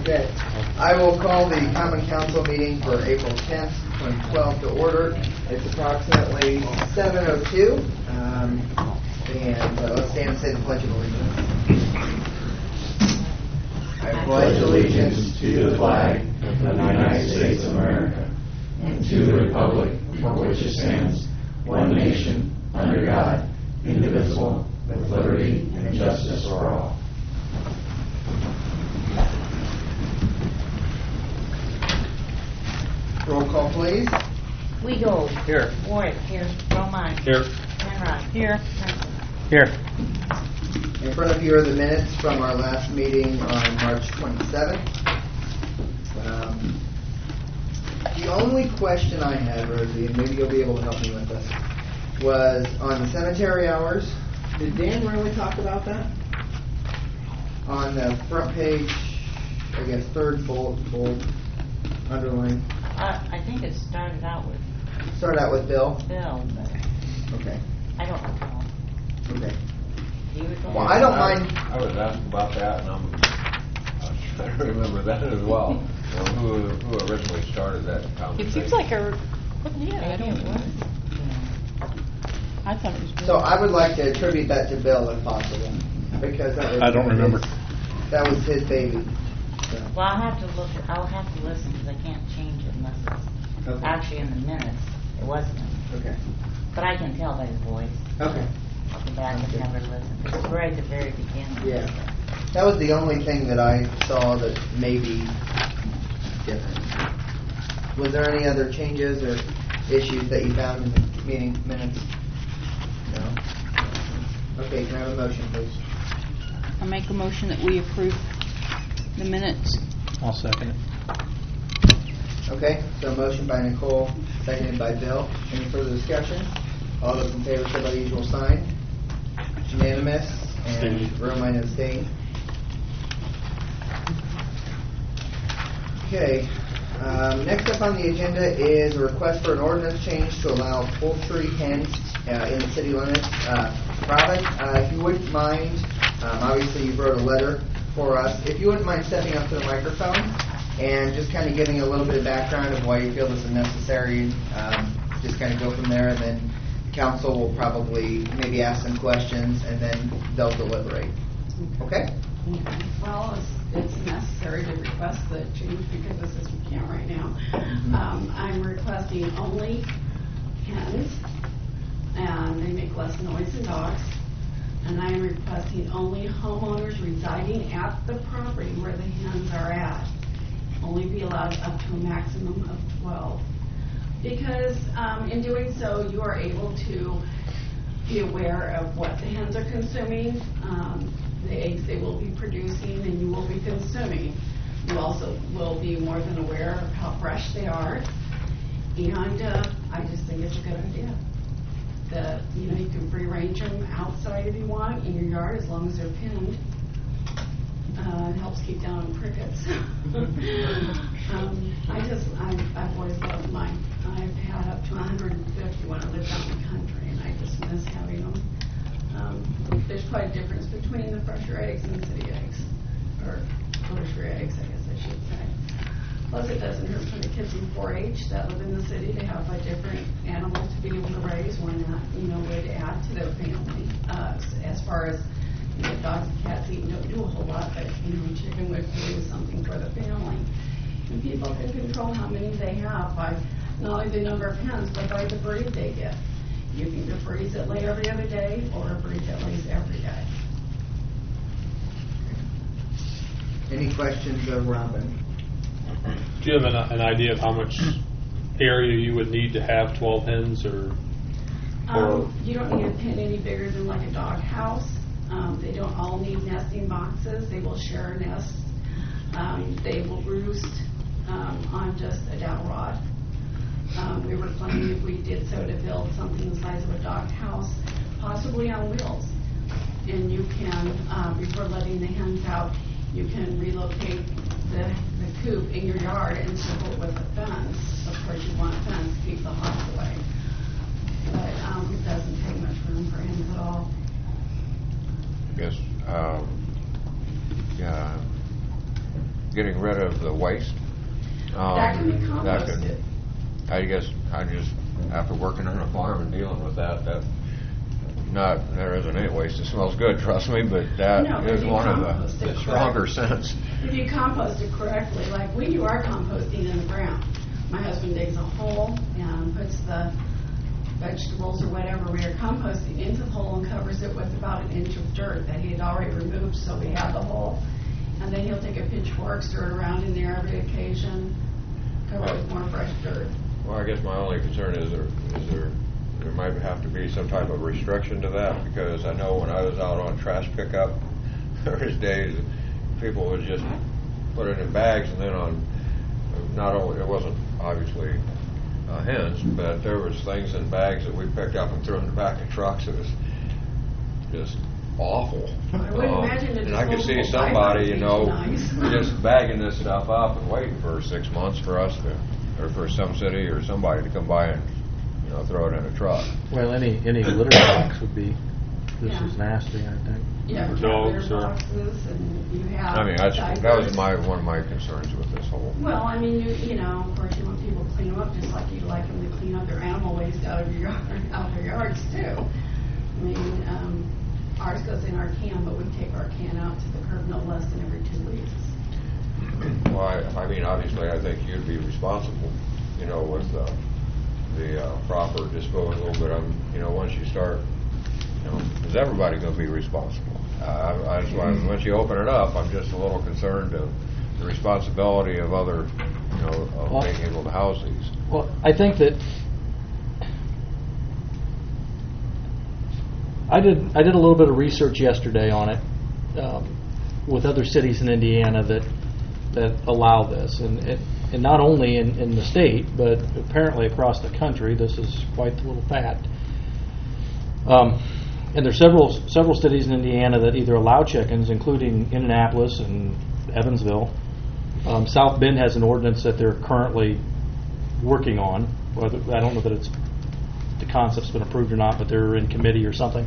Okay. I will call the Common Council meeting for April 10th, 2012 to order. It's approximately 7:02. And let's stand and say the Pledge of Allegiance. I pledge allegiance to the flag of the United States of America and to the republic for which it stands, one nation, under God, indivisible, with liberty and justice for all. Roll call, please. Weigel. Here. Ward. Here. Romine. Here. Penrod. Here. Here. In front of you are the minutes from our last meeting on March 27th. The only question I had, Rosie, and maybe you'll be able to help me with this, was on the cemetery hours. Did Dan really talk about that? On the front page, I guess third bold, underline. I think it started out with Start out with Bill. Bill, but Okay. I don't recall. Okay. Do you recall? Well, I don't mind. I was asked about that, and I'm trying to remember that as well. Who originally started that conversation? It seems like I don't know. I thought it was good. So I would like to attribute that to Bill if possible, because that was I don't remember. That was his baby. So. Well, I'll have to look. I'll have to listen because I can't change it unless it's Okay. actually in the minutes. It wasn't. Okay. But I can tell by the voice. Okay. I'll go back and have her listen. It's right at the very beginning. Yeah. That was the only thing that I saw that may be different. Was there any other changes or issues that you found in the meeting minutes? No. Okay, can I have a motion, please? I make a motion that we approve the minutes. I'll second it. Okay, so motion by Nicole, seconded by Bill. Any further discussion? All those in favor, show by the usual sign. Unanimous, and Romine abstained. Okay, next up on the agenda is a request for an ordinance change to allow poultry hens in the city limits. Robin, if you wouldn't mind, obviously you wrote a letter for us. If you wouldn't mind stepping up to the microphone and just kind of giving a little bit of background of why you feel this is necessary, just kind of go from there, and then council will probably maybe ask some questions, and then they'll deliberate. Okay? Well, it's necessary to request the change because this is we can't right now. I'm requesting only hens, and they make less noise than dogs. And I'm requesting only homeowners residing at the property where the hens are at only be allowed up to a maximum of 12. Because in doing so, you are able to be aware of what the hens are consuming, the eggs they will be producing, and you will be consuming. You also will be more than aware of how fresh they are. And I just think it's a good idea. You can free range them outside if you want in your yard as long as they're pinned. It helps keep down crickets. I've always loved mine. I've had up to 150 when I lived out in the country, and I just miss having them. There's quite a difference between the fresher eggs and the city eggs, or grocery eggs, I guess I should say. Plus, it doesn't hurt for the kids in 4-H that live in the city to have different animals to be able to raise. Why not, way to add to their family. As far as dogs and cats don't do a whole lot, but chicken would do something for the family. And people can control how many they have by not only the number of hens, but by the breed they get. You can get breeds that lay every other day or a breed that lays every day. Any questions of Robin? Do you have an idea of how much area you would need to have 12 hens, or? You don't need a pen any bigger than like a dog house. They don't all need nesting boxes. They will share nests. They will roost on just a dowel rod. We were planning if we did so to build something the size of a dog house, possibly on wheels. And you can, before letting the hens out, you can relocate the coop in your yard and circle it with a fence. Of course, you want a fence to keep the hawks away. But it doesn't take much room for hens at all. I guess, getting rid of the waste. That can be composted. I guess I just, after working on a farm and dealing with that, there isn't any waste. It smells good, trust me, but that No, but is you one of compost the it stronger correctly. scents. If you compost it correctly, like we do our composting in the ground. My husband digs a hole and puts the vegetables or whatever we are composting into the hole and covers it with about an inch of dirt that he had already removed, so we have the hole. And then he'll take a pitchfork, stir it around in there every occasion, cover it with more fresh dirt. Well, I guess my only concern is there might have to be some type of restriction to that, because I know when I was out on trash pickup, there was days people would just put it in bags, and then not only, it wasn't obviously hens, but there was things in bags that we picked up and threw in the back of trucks. It was just awful. I would imagine and I could see disposable somebody, items would be nice. just bagging this stuff up and waiting for 6 months for us to, or for some city or somebody to come by and throw it in a truck. Well, any litter box would be just Yeah. as nasty, I think. Yeah, For we have dogs, litter or- boxes and you have I mean, that was diapers. one of my concerns with this whole. Well, I mean, you know, of course, you want people to clean them up just like you'd like them to clean up their animal waste out of your yard, out their yards too. I mean, ours goes in our can, but we take our can out to the curb no less than every 2 weeks. Well, I mean, obviously, I think you'd be responsible, with the proper disposal, but once you start, is everybody going to be responsible? That's why once you open it up, I'm just a little concerned of the responsibility of other, of being able to house these. Well, I think that I did a little bit of research yesterday on it with other cities in Indiana that allow this, and not only in the state, but apparently across the country. This is quite the little fact. And there's several cities in Indiana that either allow chickens, including Indianapolis and Evansville. South Bend has an ordinance that they're currently working on. I don't know that the concept's been approved or not, but they're in committee or something.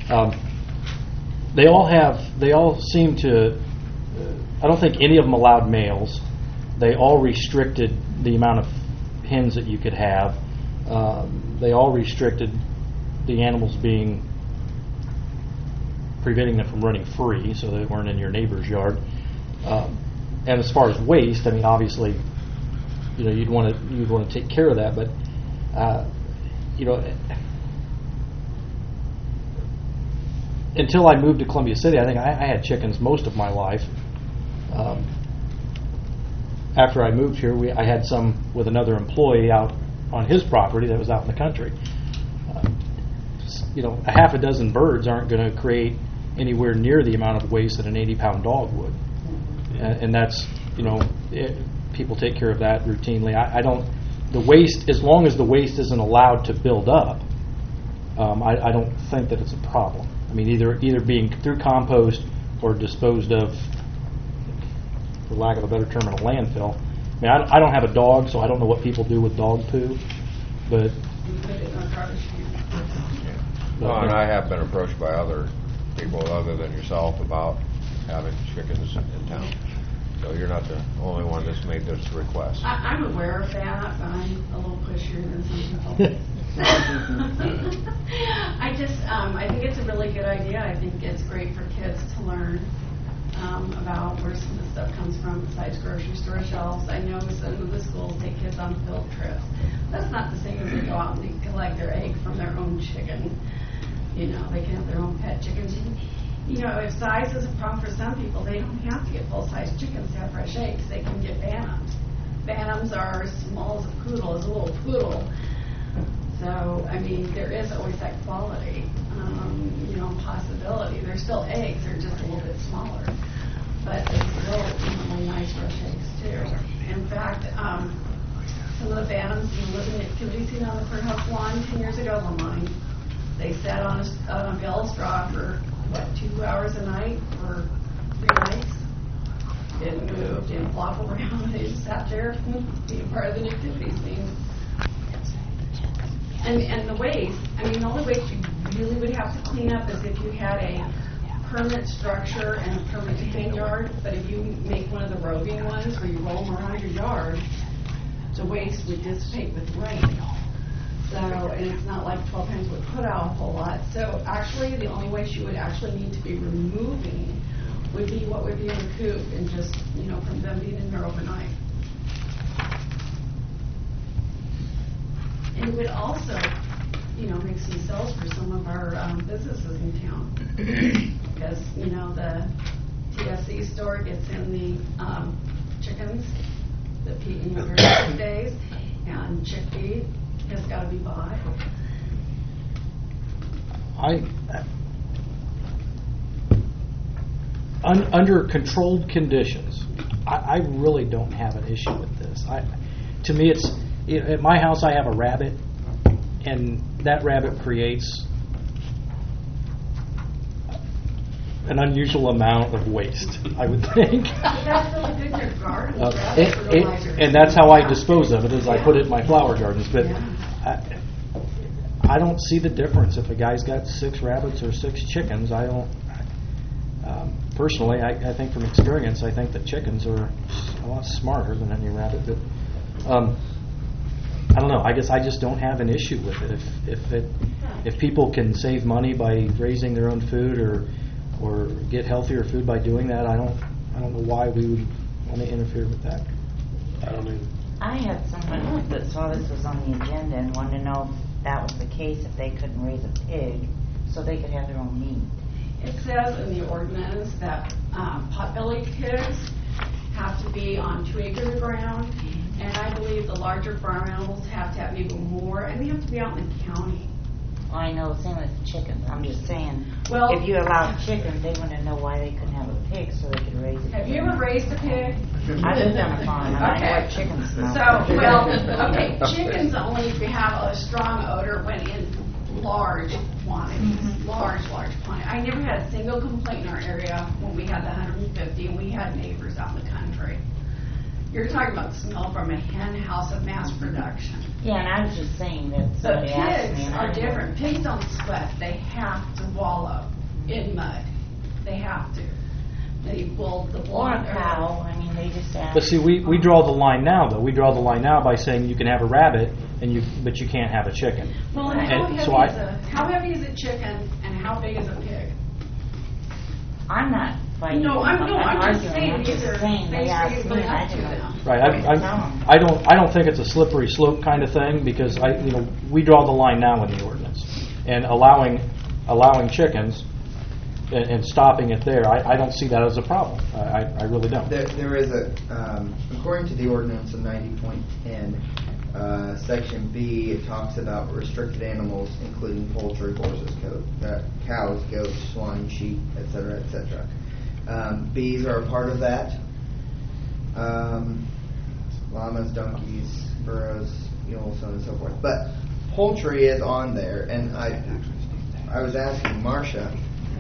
They all seem to. I don't think any of them allowed males. They all restricted the amount of hens that you could have. They all restricted the animals preventing them from running free, so they weren't in your neighbor's yard. And as far as waste, I mean, obviously, you'd want to take care of that, but until I moved to Columbia City, I think I had chickens most of my life. After I moved here, I had some with another employee out on his property that was out in the country. A half a dozen birds aren't going to create anywhere near the amount of waste that an 80-pound dog would. And that's, people take care of that routinely. The waste, as long as the waste isn't allowed to build up, I don't think that it's a problem. I mean, either being through compost or disposed of, for lack of a better term, in a landfill. I mean, I don't have a dog, so I don't know what people do with dog poo, but. We put it in our garbage can. Well, and I have been approached by other people other than yourself about having chickens in town. So you're not the only one that's made this request. I'm aware of that, but I'm a little pushier than some people. I think it's a really good idea. I think it's great for kids to learn about where some of the stuff comes from besides grocery store shelves. I know some of the schools take kids on field trips. That's not the same as they go out and they collect their egg from their own chicken. They can have their own pet chickens. If size is a problem for some people, they don't have to get full-size chickens to have fresh eggs. They can get bantams. Bantams are as small as a poodle, as a little poodle. So, I mean, there is always that quality, possibility. They're still eggs, they're just a little bit smaller. But they still really nice fresh eggs, too. In fact, some of the bantams in the living activity scene on the courthouse lawn 10 years ago were mine. They sat on a bale of straw for, 2 hours a night for 3 nights? Didn't move, didn't flop around. They just sat there being part of the activity scene. And the waste, I mean, the only waste you really would have to clean up is if you had a permanent structure and a permanent pen yard, but if you make one of the roving ones where you roll them around your yard, the waste would dissipate with rain. So, and it's not like 12 hens would put out a whole lot. So actually, the only waste you would actually need to be removing would be what would be in the coop and just, from them being in there overnight. And it would also, make some sales for some of our businesses in town. Because, the TSC store gets in the chickens, during sick days, and chick feed has got to be bought. Under controlled conditions, I really don't have an issue with this. To me, it's at my house. I have a rabbit, and that rabbit creates an unusual amount of waste, I would think. That's really good in your garden. Fertilize your And that's how I dispose of it, is I put it in my flower gardens. But I don't see the difference if a guy's got 6 rabbits or 6 chickens. I don't. Personally, I think from experience, I think that chickens are a lot smarter than any rabbit. But I don't know. I guess I just don't have an issue with it. If people can save money by raising their own food or get healthier food by doing that, I don't know why we would want to interfere with that. I don't either. I had someone that saw this was on the agenda and wanted to know if that was the case, if they couldn't raise a pig so they could have their own meat. It says in the ordinance that pot-bellied pigs have to be on 2 acres of ground, and I believe the larger farm animals have to have even more, and they have to be out in the county. Well, I know, same with chickens. I'm just saying, Well- if you allow chickens, they want to know why they couldn't have a pig so they could raise it. Have you ever raised a pig? I lived on a farm, and I know what chickens smell. Chickens only have a strong odor when in large quantities, large quantities. I never had a single complaint in our area when we had the 150 and we had neighbors out in the country. You're talking about the smell from a hen house of mass production. Yeah, and I was just saying that But somebody asked me. pigs and I are know- different. Pigs don't sweat. They have to wallow in mud. They have to. The Or blonde a cow, I mean, they just ask. But see, we draw the line now, though. We draw the line now by saying you can have a rabbit, but you can't have a chicken. Well, and how heavy is a chicken and how big is a pig? I'm not fighting. No, I'm just arguing. saying I'm these just are saying they things for asked you to me bring and I up to didn't. them. Right. Tell 'em. I don't think it's a slippery slope kind of thing, because we draw the line now in the ordinance, and allowing chickens and stopping it there, I don't see that as a problem. I really don't. There is according to the ordinance of 90.10, Section B, it talks about restricted animals, including poultry, horses, cows, goats, swine, sheep, etc., etc. Bees are a part of that. Llamas, donkeys, burros, mules, so on and so forth. But poultry is on there, and I was asking Marcia,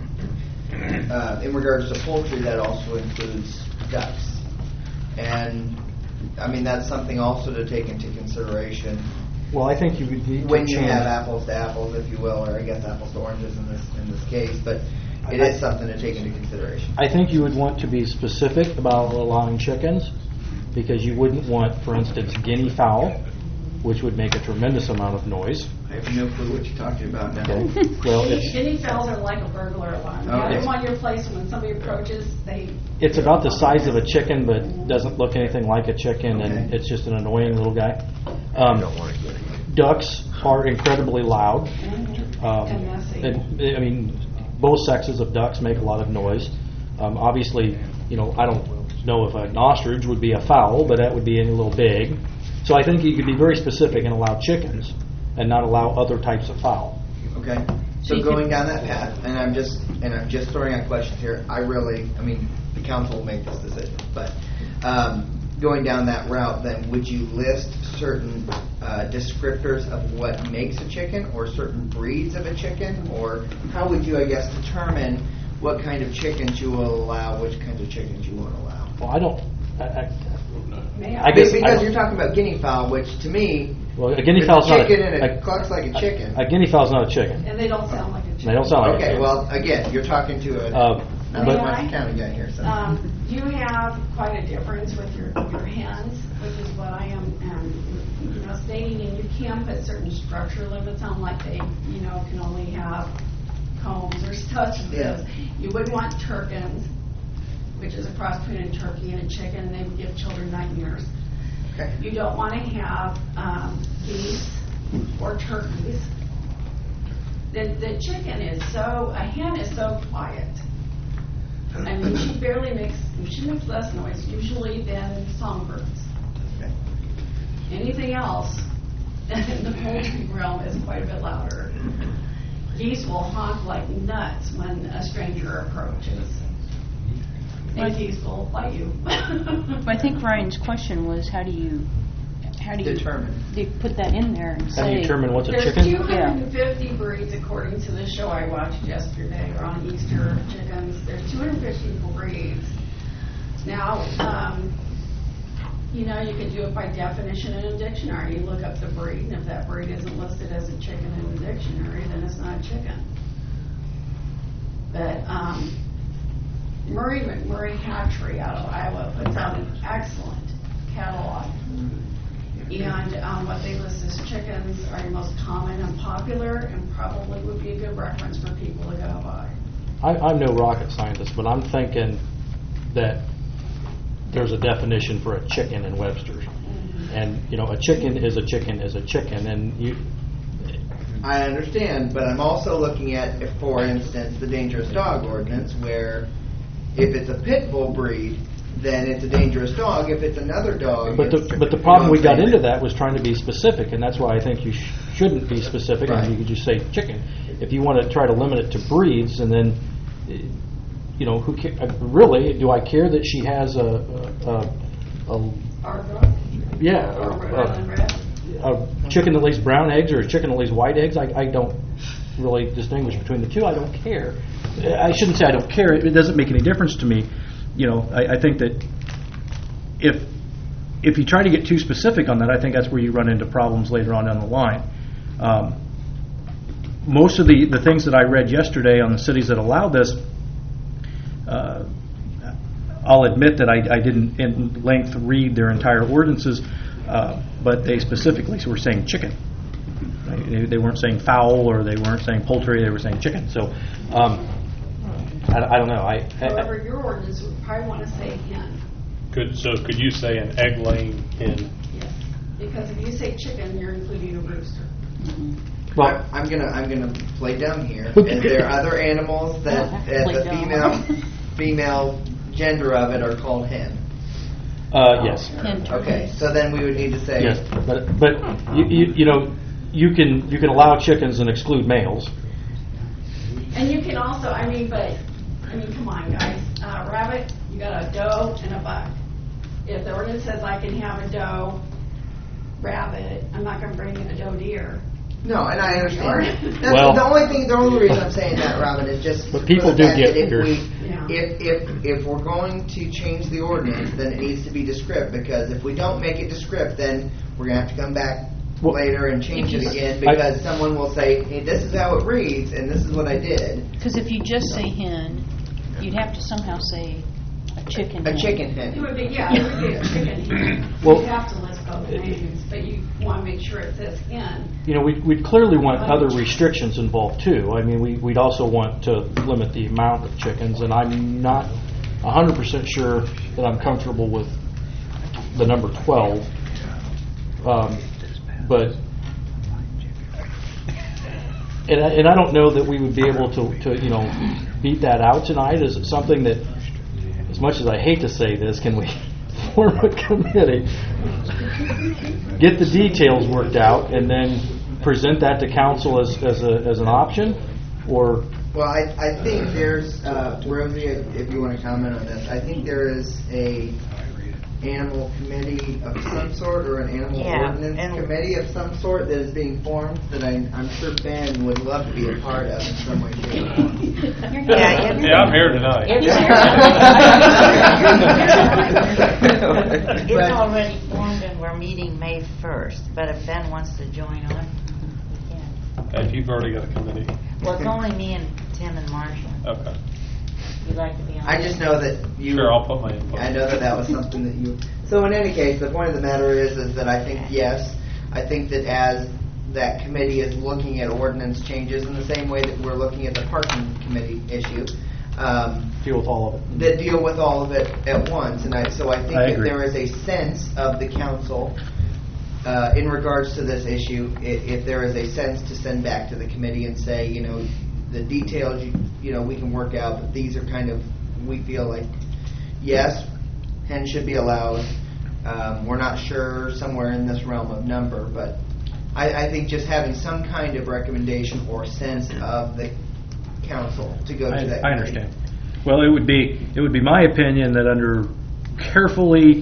in regards to poultry, that also includes ducks. And, I mean, that's something also to take into consideration Well, I think you would need to when you change. have apples to apples, if you will, or I guess apples to oranges in this case, but it is something to take into consideration. I think you would want to be specific about allowing chickens, because you wouldn't want, for instance, guinea fowl, which would make a tremendous amount of noise. I have no clue what you're talking about now. Okay. Well, Guinea fowls are like a burglar alarm. You have them on your place, and when somebody approaches, it's about the size of a chicken, but doesn't look anything like a chicken, and Okay. it's just an annoying little guy. I don't want to get it. Ducks are incredibly loud. and messy. I mean, both sexes of ducks make a lot of noise. Obviously, I don't know if an ostrich would be a fowl, but that would be a little big. So I think you could be very specific and allow chickens and not allow other types of fowl. Okay. So going down that path, and I'm just throwing out questions here. The council will make this decision, but going down that route, then would you list certain descriptors of what makes a chicken, or certain breeds of a chicken, or how would you, I guess, determine what kind of chickens you will allow, which kinds of chickens you won't allow? Well, I don't. I guess because you're talking about guinea fowl, which to me, Well, a guinea is fowl's a not chicken and it clucks like a chicken. a guinea fowl's not a chicken. And they don't sound like a They don't sound like Okay, it. well, again, you're talking to Uh, another but- West County guy here, so. You have quite a difference with your hens, which is what I am, stating, and you can put certain structure limits on, like they, can only have combs or such as Yeah. this. You wouldn't want turkins, which is a cross between a turkey and a chicken. They would give children nightmares. Okay. You don't want to have geese or turkeys. The chicken is a hen is so quiet. I mean, she makes less noise usually than songbirds. Okay. Anything else in the poultry realm is quite a bit louder. Geese will honk like nuts when a stranger approaches. And geese will bite you. I think Ryan's question was, how do you Determine. do you put that in there and How do say? you determine what's a There's chicken? 250 breeds according to the show I watched yesterday on Easter chickens. There's 250 breeds. Now, you can do it by definition in a dictionary. You look up the breed, and if that breed isn't listed as a chicken in the dictionary, then it's not a chicken. But Murray McMurray Hatchery out of Iowa puts out an excellent catalog. And what they list as chickens are your most common and popular, and probably would be a good reference for people to go by. I'm no rocket scientist, but I'm thinking that there's a definition for a chicken in Webster's. And, a chicken is a chicken is a chicken. And I understand, but I'm also looking at, for instance, the dangerous dog ordinance, where if it's a pit bull breed, then it's a dangerous dog. If it's another dog, But the problem we got into that was trying to be specific, and that's why I think you shouldn't be specific, Right. and you could just say chicken. If you want to try to limit it to breeds, and then, really, do I care that she has a chicken that lays brown eggs or a chicken that lays white eggs? I don't really distinguish between the two. I don't care. I shouldn't say I don't care. It doesn't make any difference to me. I think that if you try to get too specific on that, I think that's where you run into problems later on down the line. Most of the things that I read yesterday on the cities that allow this, I'll admit that I didn't in length read their entire ordinances, but they specifically were saying chicken. They weren't saying fowl, or they weren't saying poultry. They were saying chicken. So I don't know. However, your ordinance would probably want to say hen. Could you say an egg-laying hen? Yes. Because if you say chicken, you're including a rooster. Well, I'm gonna play dumb here. Okay. Is there other animals that Play the dumb. female gender of it are called hen? yes. Okay, so then we would need to say Yes, but you can allow chickens and exclude males. And you can also, come on, guys. Rabbit, you got a doe and a buck. If the ordinance says I can have a doe rabbit, I'm not going to bring in a doe deer. no, and I understand. That's Well- the only reason I'm saying that, Robin, is just But for people the do fact get that weird. if we're going to change the ordinance, then it needs to be descriptive, because if we don't make it descriptive, then we're gonna have to come back Well, later and change if it you- again, because someone will say, hey, this is how it reads, and this is what I did. Because if you just say hen, you'd have to somehow say a chicken A hen. chicken It hen. would be, it would be a chicken hen. Well- You have to list both names, but you want to make sure it says hen. We'd clearly want other restrictions involved too. We'd also want to limit the amount of chickens, and I'm not 100% sure that I'm comfortable with the number 12. But and I don't know that we would be able to beat that out tonight. Is it something that, as much as I hate to say this, can we form a committee, get the details worked out, and then present that to council as an option? Or Well, I think there's, Rosie, if you want to comment on this, I think there is a animal committee of some sort, or an animal Yeah, ordinance and- committee of some sort that is being formed, that I'm sure Ben would love to be a part of in some way, shape, or form. Yeah, I'm here tonight. It's But- already formed and we're meeting May 1st, but if Ben wants to join on, we can. If you've already got a committee. Well, it's only me and Tim and Marcia. Okay. You'd like to be on? I just know that you. Sure, I'll put my input. I know that was something that you. So in any case, the point of the matter is that I think yes, I think that as that committee is looking at ordinance changes in the same way that we're looking at the parking committee issue. Deal with all of it. That deal with all of it at once, and so I think I that agree. there is a sense of the council in regards to this issue. If there is a sense to send back to the committee and say, you know, the details, you know, we can work out, but these are kind of, we feel like, yes, hens should be allowed. We're not sure, somewhere in this realm of number, but I think just having some kind of recommendation or sense of the council to go to that. I understand. Well, it would be my opinion that under carefully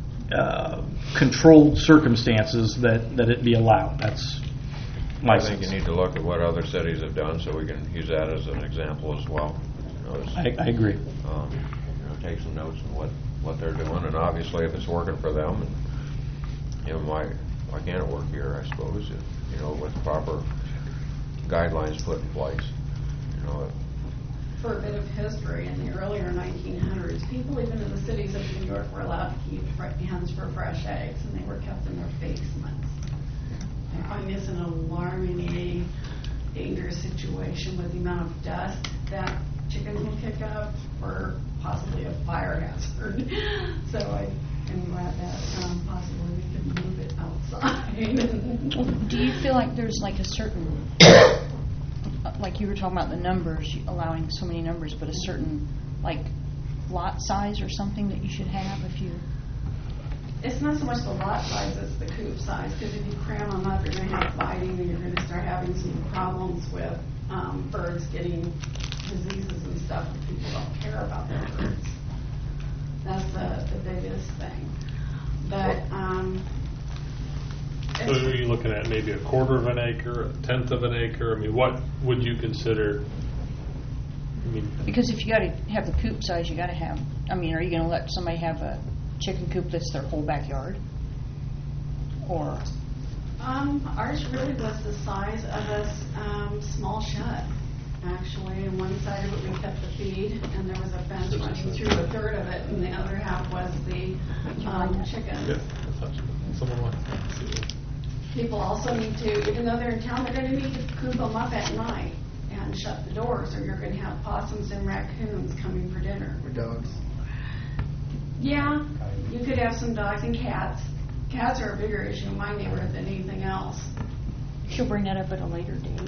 controlled circumstances that it be allowed. That's my I think you sense. need to look at what other cities have done, so we can use that as an example as well. You know, I agree. take some notes on what they're doing, and obviously if it's working for them, and, you know, why can't it work here? I suppose, you know, with proper guidelines put in place. You know, For a bit of history, in the earlier 1900s, people even in the cities of New York were allowed to keep hens for fresh eggs, and they were kept in their basements. I find this an alarmingly dangerous situation with the amount of dust that chickens will kick up, or possibly a fire hazard. So I am glad that possibly we can move it outside. Do you feel like there's like a certain, like you were talking about the numbers, allowing so many numbers, but a certain like lot size or something that you should have if you? It's not so much the lot size, it's the coop size, because if you cram them up, you're going to have fighting, and you're going to start having some problems with birds getting diseases and stuff if people don't care about their birds. That's the biggest thing. But So are you looking at maybe a quarter of an acre, a tenth of an acre? I mean, what would you consider? I mean, Because if you got to have the coop size, you got to have. I mean, are you going to let somebody have a chicken coop that's their whole backyard? Or ours really was the size of a small shed, actually. And one side of it we kept the feed, and there was a fence running through a third of it, and the other half was the chickens. yeah, I thought someone wanted to see it. People also need to, even though they're in town, they're going to need to coop them up at night and shut the doors, or you're going to have possums and raccoons coming for dinner. Or dogs. Yeah, you could have some dogs and cats. Cats are a bigger issue in my neighborhood than anything else. she'll bring that up at a later date.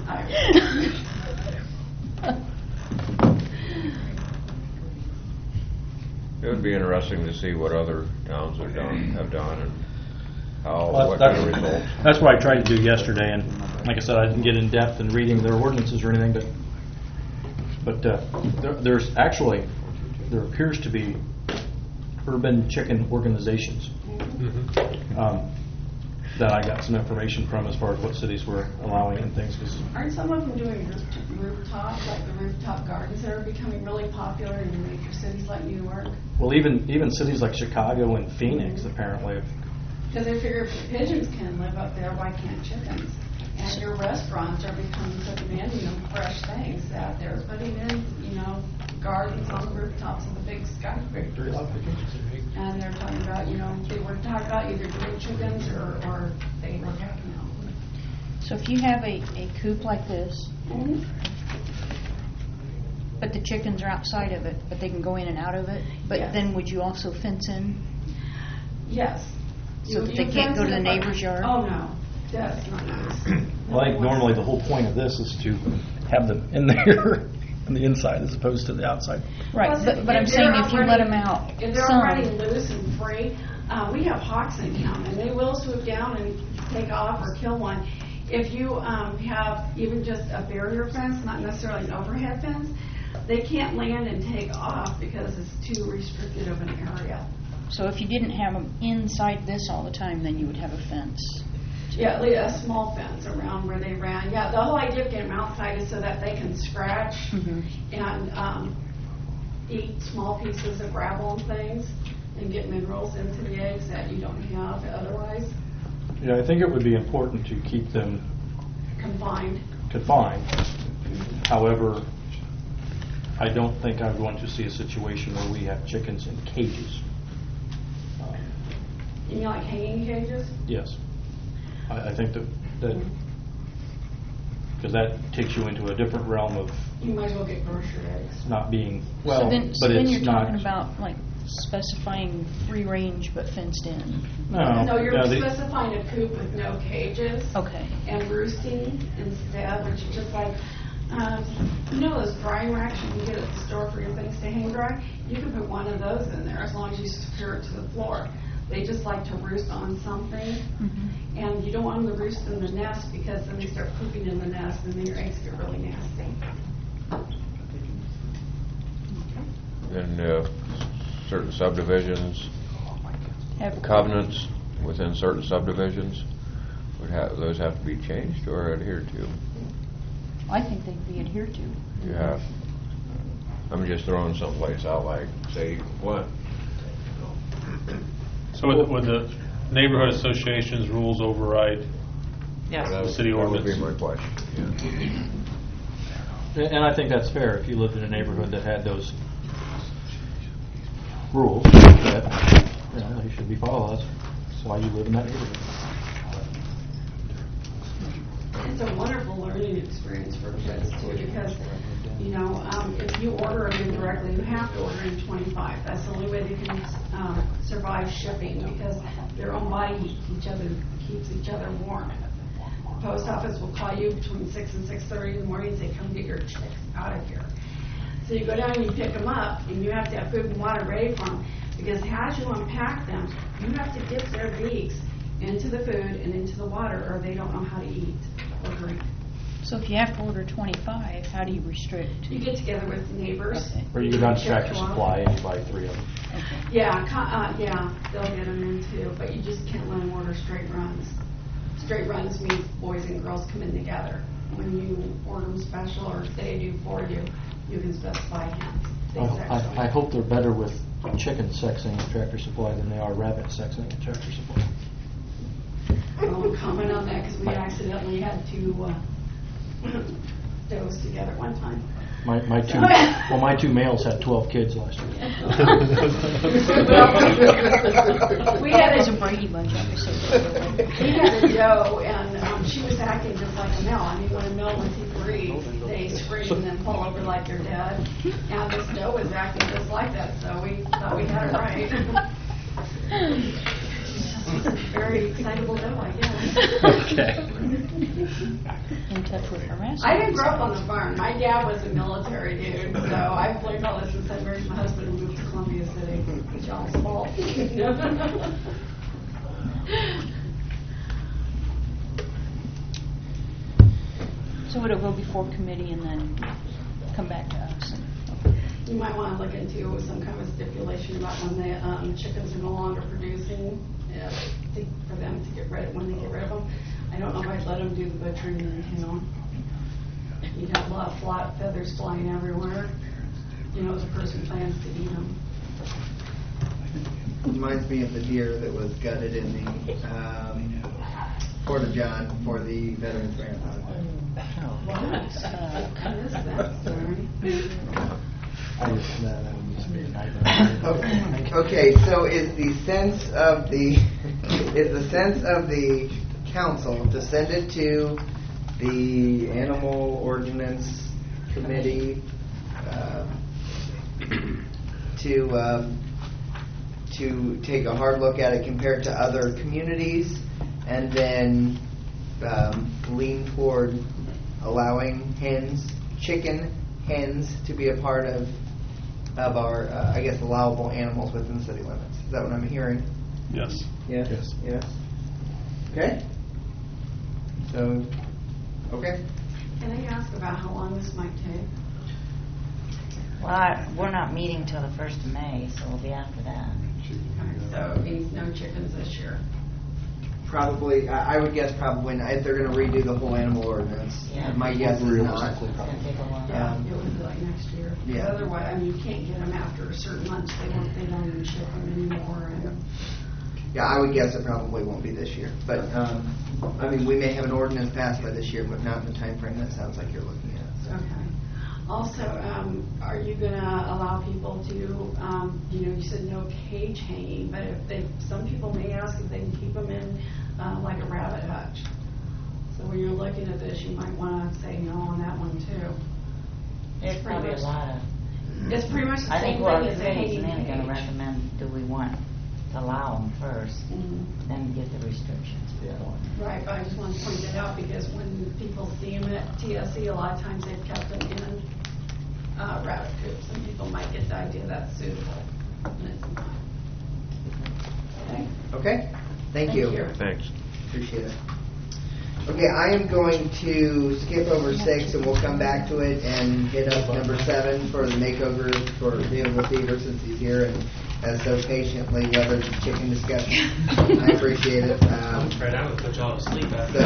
it would be interesting to see what other towns have done, and how Well, what kind of results. That's what I tried to do yesterday, and like I said, I didn't get in depth in reading their ordinances or anything, but there's actually, there appears to be urban chicken organizations that I got some information from as far as what cities were allowing and things. 'Cause Aren't some of them doing rooftops, like the rooftop gardens that are becoming really popular in major cities like New York? well, even cities like Chicago and Phoenix apparently. Because they figure if the pigeons can live up there, why can't chickens? And your restaurants are becoming so demanding of fresh things that they're putting in, gardens on the rooftops of the big skyscrapers. And they're talking about, they were talking about either doing chickens or they were, So if you have a coop like this, but the chickens are outside of it, but they can go in and out of it, but Yes. then would you also fence in? Yes. So that You they can't go to the fence it, but- neighbor's yard? Oh, no. That's not nice. Well, I think normally the whole point of this is to have them in there on the inside as opposed to the outside. Right, Plus, but I'm saying if you let them out If they're some, already loose and free, we have hawks in town, and they will swoop down and take off or kill one. If you have even just a barrier fence, not necessarily an overhead fence, they can't land and take off because it's too restricted of an area. so if you didn't have them inside this all the time, then you would have a fence. Yeah, at least a small fence around where they ran. Yeah, the whole idea of getting them outside is so that they can scratch and eat small pieces of gravel and things and get minerals into the eggs that you don't have otherwise. Yeah, I think it would be important to keep them Confined. confined. However, I don't think I'm going to see a situation where we have chickens in cages. You mean like hanging cages? Yes. I think that because that takes you into a different realm of You might as well get grocery eggs. not being, So well, then, but it's you're not. talking about like specifying free range but fenced in. No, you're no, specifying a coop with no cages. Okay. And roosting instead, which is just like, you know those drying racks you can get at the store for your things to hang dry? You can put one of those in there as long as you secure it to the floor. They just like to roost on something, and you don't want them to roost in the nest because then they start pooping in the nest and then your eggs get really nasty. And certain subdivisions, Have- covenants within certain subdivisions, those have to be changed or adhered to? I think they'd be adhered to. Yeah. I'm just throwing someplace out like, say, what? So would the neighborhood association's rules override the city ordinance? That would be my question, yeah. And I think that's fair. If you lived in a neighborhood that had those rules, that they should be followed. That's why you live in that neighborhood. It's a wonderful learning experience for kids too, because if you order them indirectly, you have to order in 25. That's the only way they can survive shipping, because their own body heat keeps each other warm. The post office will call you between 6 and 6:30 in the morning and say, "Come get your chicks out of here." So you go down and you pick them up, and you have to have food and water ready for them, because as you unpack them, you have to dip their beaks into the food and into the water, or they don't know how to eat or drink. So if you have to order 25, how do you restrict? You get together with the neighbors. Okay. Or you go down to Tractor Supply and you buy 3 of them. Yeah, they'll get them in too, but you just can't let them order straight runs. Straight runs means boys and girls come in together. When you order them special, or they do for you, you can specify hens. I hope they're better with chicken sexing at Tractor Supply than they are rabbit sexing at Tractor Supply. I won't comment on that because we accidentally had 2 does together one time. My 2 males had 12 kids last year. We had There's a Brady Bunch episode. We had a doe, and she was acting just like a male. I mean, when a male wants to breed, they scream and then fall over like they're dead. And this doe was acting just like that, so we thought we had it right. Very excitable doe, I guess. Okay. In touch with harassment. I didn't grow up on the farm. My dad was a military dude, so I've learned all this since I married my husband and moved to Columbia City. It's y'all's fault. So it'll go before committee and then come back to us. You might want to look into some kind of stipulation about when the chickens are no longer producing, for them to get rid when they get rid of them. I don't know if I'd let them do the butchering in town. You'd have a lot of flat feathers flying everywhere. The person plans to eat them. Reminds me of the deer that was gutted in the Porta-John for the Veterans Marathon. What? I missed that story. Okay, so is the sense of the council to send it to the Animal Ordinance Committee to take a hard look at it compared to other communities, and then lean toward allowing chicken hens to be a part of our, allowable animals within city limits. Is that what I'm hearing? Yes. Yes. Yes. Okay. So, okay. Can I ask about how long this might take? Well, we're not meeting till the 1st of May, so we'll be after that. So it means no chickens this year. Probably, I would guess probably not. If they're going to redo the whole animal ordinance, Yeah. my guess is not. It's going to take a while. Yeah, it would be like next year. Yeah. Otherwise, you can't get them after a certain month. They don't even ship them anymore. And Yeah, I would guess it probably won't be this year. But, I mean, we may have an ordinance passed by this year, but not in the time frame that sounds like you're looking at. So. Okay. Also, are you going to allow people to, you said no cage hanging, but some people may ask if they can keep them in like a rabbit hutch. So when you're looking at this, you might want to say no on that one too. There's probably a lot of. It's pretty much the I same think our thing as a committee's hanging then going to cage. recommend, do we want to allow them first, Mhm. then get the restrictions before. Right, but I just want to point that out because when people see them at TSC, a lot of times they've kept them in rabbit coops, and people might get the idea that's suitable, and it's not. Okay. Okay? Thank you. Thanks. Appreciate it. Okay, I am going to skip over 6, and we'll come back to it and hit up number 7 for the makeover for dealing with Beaver since he's here and has so patiently weathered the chicken discussion. I appreciate it. Right, I'm going to put y'all to sleep after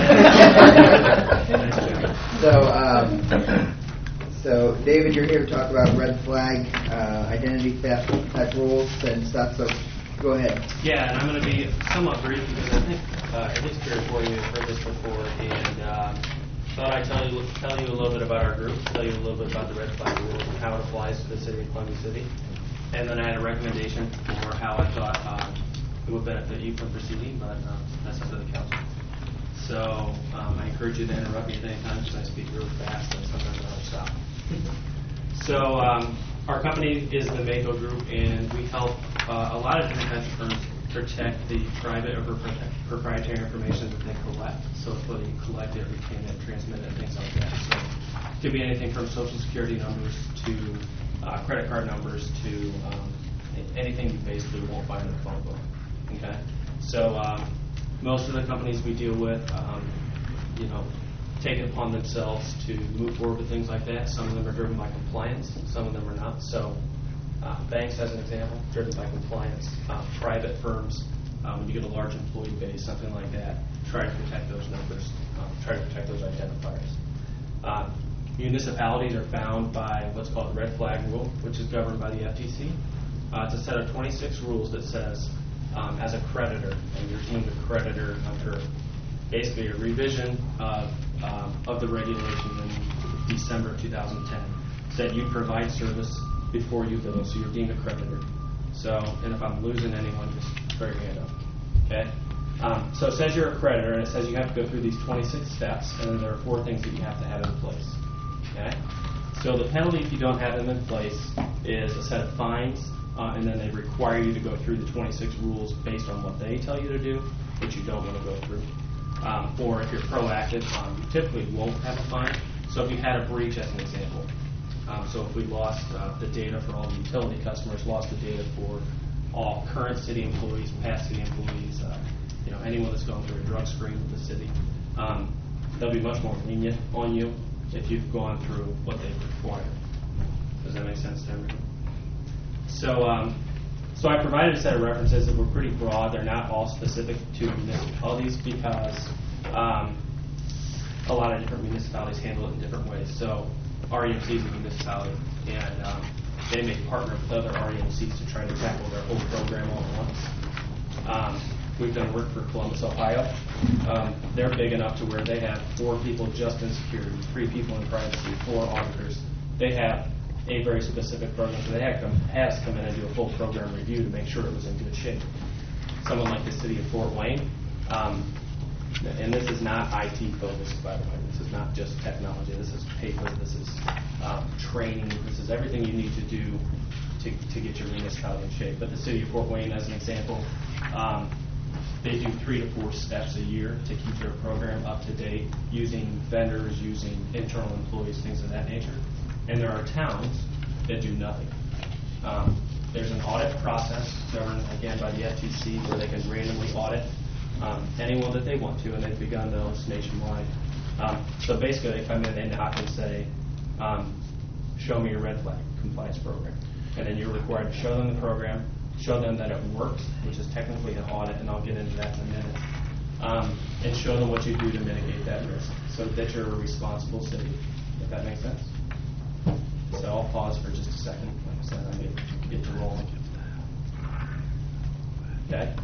So, David, you're here to talk about red flag, identity theft type rules and stuff, so go ahead. Yeah, and I'm going to be somewhat brief because I think at least 3 or 4 of you have heard this before, and thought I'd tell you a little bit about our group, tell you a little bit about the red flag rules and how it applies to the city of Columbia City, and then I had a recommendation for how I thought it would benefit you from proceeding, but that's up to the council. So I encourage you to interrupt me at any time because I speak really fast and sometimes I don't stop. So our company is the Mako Group, and we help a lot of different types of firms protect the private or proprietary information that they collect. So it's whether you collect it, retain it, transmit it, things like that. So it could be anything from social security numbers to credit card numbers to anything you basically won't find in a phone book. Okay, so most of the companies we deal with, take it upon themselves to move forward with things like that. Some of them are driven by compliance, some of them are not. So banks, as an example, driven by compliance. Private firms, when you get a large employee base, something like that, try to protect those numbers, try to protect those identifiers. Municipalities are bound by what's called the red flag rule, which is governed by the FTC. It's a set of 26 rules that says, as a creditor, and you're deemed a creditor under basically a revision of the regulation in December of 2010, said you provide service before you bill, so you're deemed a creditor. So, and if I'm losing anyone, just throw your hand up. Okay? So it says you're a creditor, and it says you have to go through these 26 steps, and then there are 4 things that you have to have in place. Okay? So the penalty if you don't have them in place is a set of fines, and then they require you to go through the 26 rules based on what they tell you to do, which you don't want to go through. Or if you're proactive, you typically won't have a fine. So if you had a breach, as an example, so if we lost the data for all the utility customers, lost the data for all current city employees, past city employees, anyone that's gone through a drug screen with the city, they'll be much more lenient on you if you've gone through what they require. Does that make sense to everyone? So I provided a set of references that were pretty broad. They're not all specific to municipalities because a lot of different municipalities handle it in different ways. So REMC is a municipality, and they may partner with other REMCs to try to tackle their whole program all at once. We've done work for Columbus, Ohio. They're big enough to where they have 4 people just in security, 3 people in privacy, 4 auditors. They have a very specific program, so they has come in and do a full program review to make sure it was in good shape. Someone like the city of Fort Wayne, and this is not IT focused, by the way. This is not just technology. This is paper. This is training. This is everything you need to do to get your municipality in shape. But the city of Fort Wayne, as an example, they do 3 to 4 steps a year to keep their program up to date, using vendors, using internal employees, things of that nature. And there are towns that do nothing. There's an audit process governed, again, by the FTC where they can randomly audit anyone that they want to, and they've begun those nationwide. So basically they come in, they knock and say, show me your red flag compliance program. And then you're required to show them the program, show them that it works, which is technically an audit, and I'll get into that in a minute, and show them what you do to mitigate that risk so that you're a responsible city, if that makes sense. So I'll pause for just a second. Like I said, I get to rolling. Okay.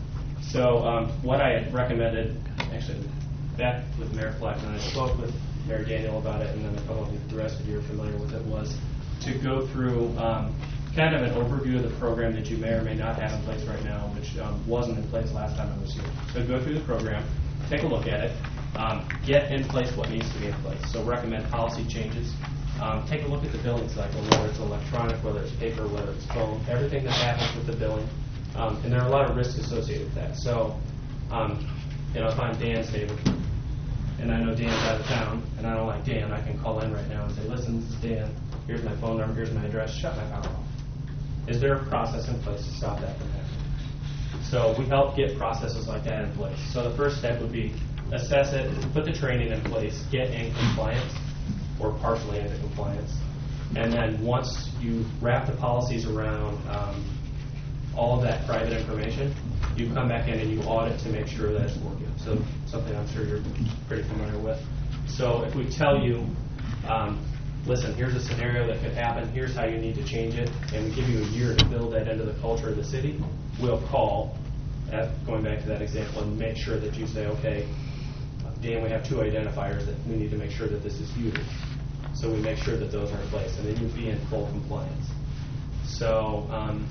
So what I had recommended, actually, back with Mayor Fleck, and I spoke with Mayor Daniel about it, and then a couple of the rest of you are familiar with it, was to go through kind of an overview of the program that you may or may not have in place right now, which wasn't in place last time I was here. So go through the program, take a look at it, get in place what needs to be in place. So recommend policy changes. Take a look at the billing cycle, whether it's electronic, whether it's paper, whether it's phone, everything that happens with the billing. And there are a lot of risks associated with that. So, if I'm Dan's neighbor, and I know Dan's out of town, and I don't like Dan, I can call in right now and say, listen, this is Dan, here's my phone number, here's my address, shut my power off. Is there a process in place to stop that from happening? So we help get processes like that in place. So the first step would be assess it, put the training in place, get in compliance, or partially into compliance. And then once you wrap the policies around all of that private information, you come back in and you audit to make sure that it's working. So something I'm sure you're pretty familiar with. So if we tell you, listen, here's a scenario that could happen, here's how you need to change it, and we give you a year to build that into the culture of the city, we'll call, going back to that example, and make sure that you say, okay, Dan, we have 2 identifiers that we need to make sure that this is used. So we make sure that those are in place, and then you'll be in full compliance. So,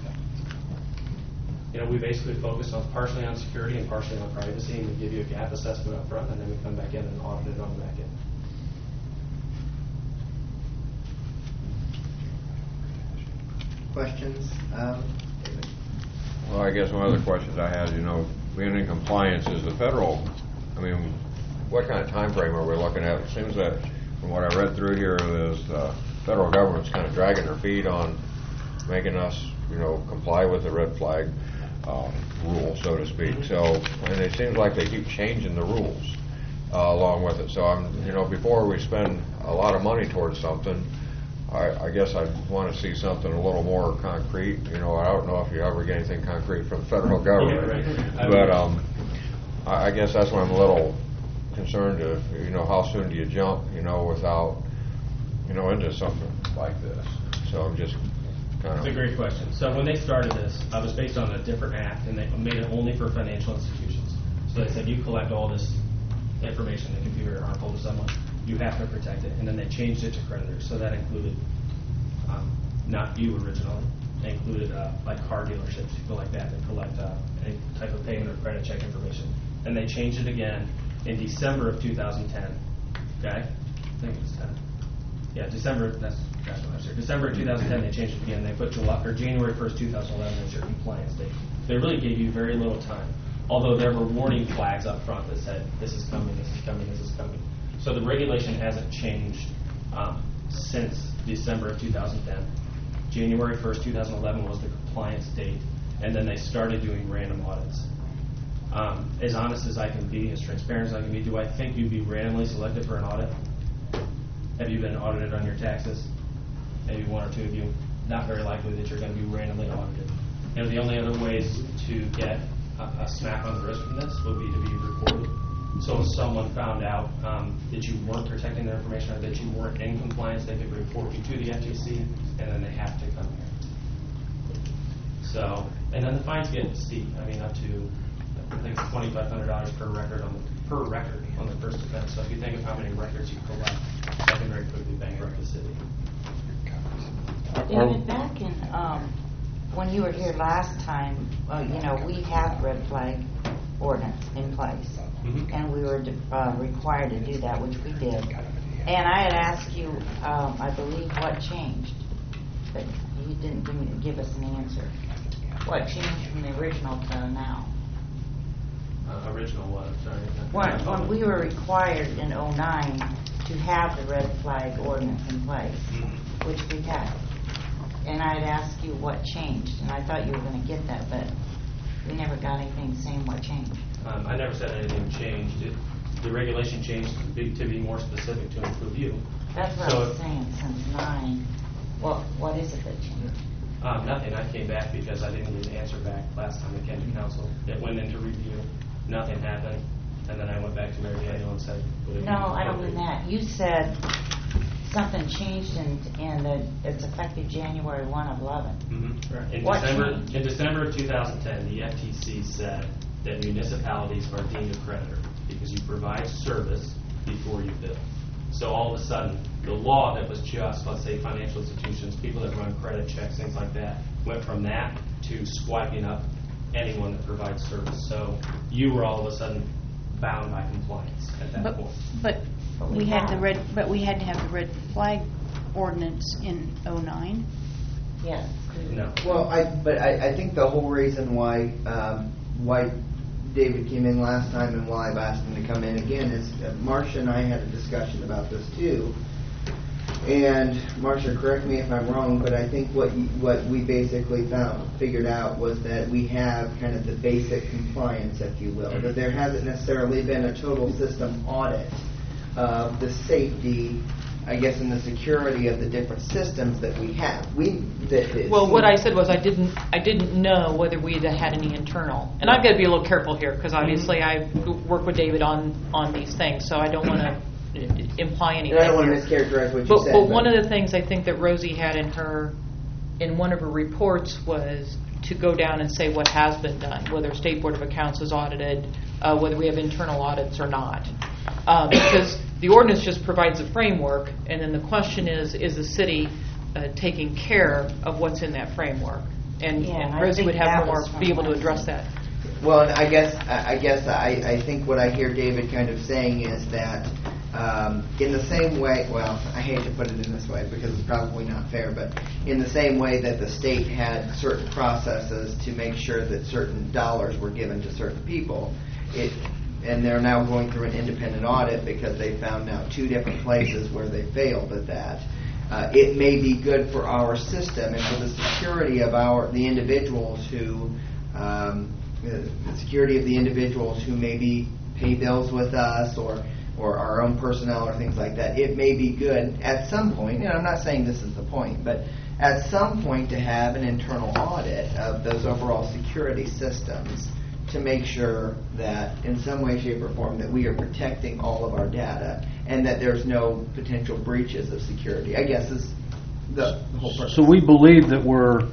we basically focus on partially on security and partially on privacy, and we give you a gap assessment up front, and then we come back in and audit it on the back end. Questions? David? Well, I guess one of the questions I had, being in compliance is the federal, what kind of time frame are we looking at? It seems that from what I read through here is the federal government's kind of dragging their feet on making us, comply with the red flag rule, so to speak. So, and it seems like they keep changing the rules along with it. So before we spend a lot of money towards something, I guess I'd want to see something a little more concrete. I don't know if you ever get anything concrete from the federal government, Yeah, right. But I guess that's why I'm a little concerned of, how soon do you jump, without, into something like this. So I'm just kind of... It's a great question. So when they started this, I was based on a different act, and they made it only for financial institutions. So they said, you collect all this information that can be very harmful to someone, you have to protect it. And then they changed it to creditors. So that included, not you originally, they included like car dealerships, people like that collect any type of payment or credit check information. And they changed it again in December of 2010. Okay? I think it was 10. Yeah, December, that's what I was here. December of 2010, they changed it again. They put January 1st, 2011 as your compliance date. They really gave you very little time, although there were warning flags up front that said, this is coming, this is coming, this is coming. So the regulation hasn't changed since December of 2010. January 1st, 2011 was the compliance date, and then they started doing random audits. As honest as I can be, as transparent as I can be, do I think you'd be randomly selected for an audit? Have you been audited on your taxes? Maybe one or two of you. Not very likely that you're going to be randomly audited. The only other ways to get a smack on the wrist from this would be to be reported. So if someone found out that you weren't protecting their information or that you weren't in compliance, they could report you to the FTC, and then they have to come here. So, and then the fines get steep. Up to, I think, $2,500 per record on the first offense. So if you think of how many records you collect, that can very quickly bankrupt the city. David, back in, when you were here last time, we have red flag ordinance in place. Mm-hmm. And we were required to do that, which we did. And I had asked you, I believe, what changed, but you didn't give us an answer. What changed from the original to now? Original what? Sorry. When we were required in 2009 to have the red flag ordinance in place, Mm-hmm. which we had. And I had asked you what changed, and I thought you were going to get that, but we never got anything saying what changed. I never said anything changed. The regulation changed to be more specific to include you. That's what I was saying, since 9. What is it that changed? Nothing. I came back because I didn't get an answer back last time it came to council. It went into review. Nothing happened. And then I went back to Mayor Daniel and said... No, I don't mean that. You said something changed and that it's effective January 1 of 11. Mm-hmm. Right. In What December, changed? in December of 2010, the FTC said that municipalities are deemed a creditor because you provide service before you bill. So all of a sudden, the law that was just, let's say, financial institutions, people that run credit checks, things like that, went from that to swiping up anyone that provides service. So you were all of a sudden bound by compliance at that point. But we had to have the red flag ordinance in '09. Yes. No. Well, I think the whole reason why David came in last time and why I've asked him to come in again is Marcia and I had a discussion about this too. And Marcia, correct me if I'm wrong, but I think what we basically figured out was that we have kind of the basic compliance, if you will, that there hasn't necessarily been a total system audit of the safety, I guess, and the security of the different systems that we have. Well, what I said was I didn't know whether we had any internal, and I've got to be a little careful here because obviously I work with David on these things, so I don't want to imply anything. And I don't want to mischaracterize what you said. But one of the things I think that Rosie had in one of her reports was to go down and say what has been done, whether State Board of Accounts is audited, whether we have internal audits or not. Because the ordinance just provides a framework, and then the question is the city taking care of what's in that framework? And Rosie would have more, be able to address that. Well, and I think what I hear David kind of saying is that in the same way, well, I hate to put it in this way because it's probably not fair, but in the same way that the state had certain processes to make sure that certain dollars were given to certain people, and they're now going through an independent audit because they found now 2 different places where they failed at that. It may be good for our system and for the security of the individuals who, the security of the individuals who maybe pay bills with us or our own personnel or things like that. It may be good at some point, and I'm not saying this is the point, but at some point to have an internal audit of those overall security systems to make sure that in some way, shape, or form that we are protecting all of our data and that there's no potential breaches of security, I guess is the whole purpose. So we believe that we're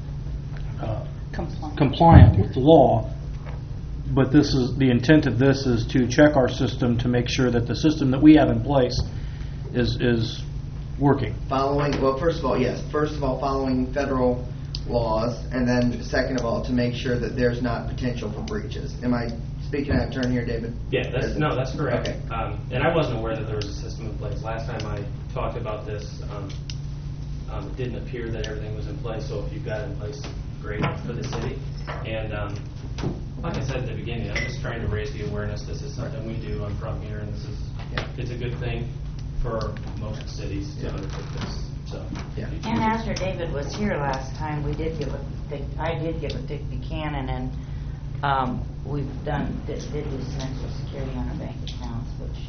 compliant with the law, but this is the intent of this is to check our system to make sure that the system that we have in place is working. First of all, following federal laws, and then second of all, to make sure that there's not potential for breaches. Am I speaking out of turn here, David? Yeah, that's correct. Okay. And I wasn't aware that there was a system in place. Last time I talked about this, it didn't appear that everything was in place, so if you've got it in place, great for the city. And like I said at the beginning, I'm just trying to raise the awareness. This is something we do. I'm from here, and it's a good thing for most cities to undertake this. So, And after David was here last time, I did give a Dick Buchanan, and we've did do Social Security on our bank accounts, which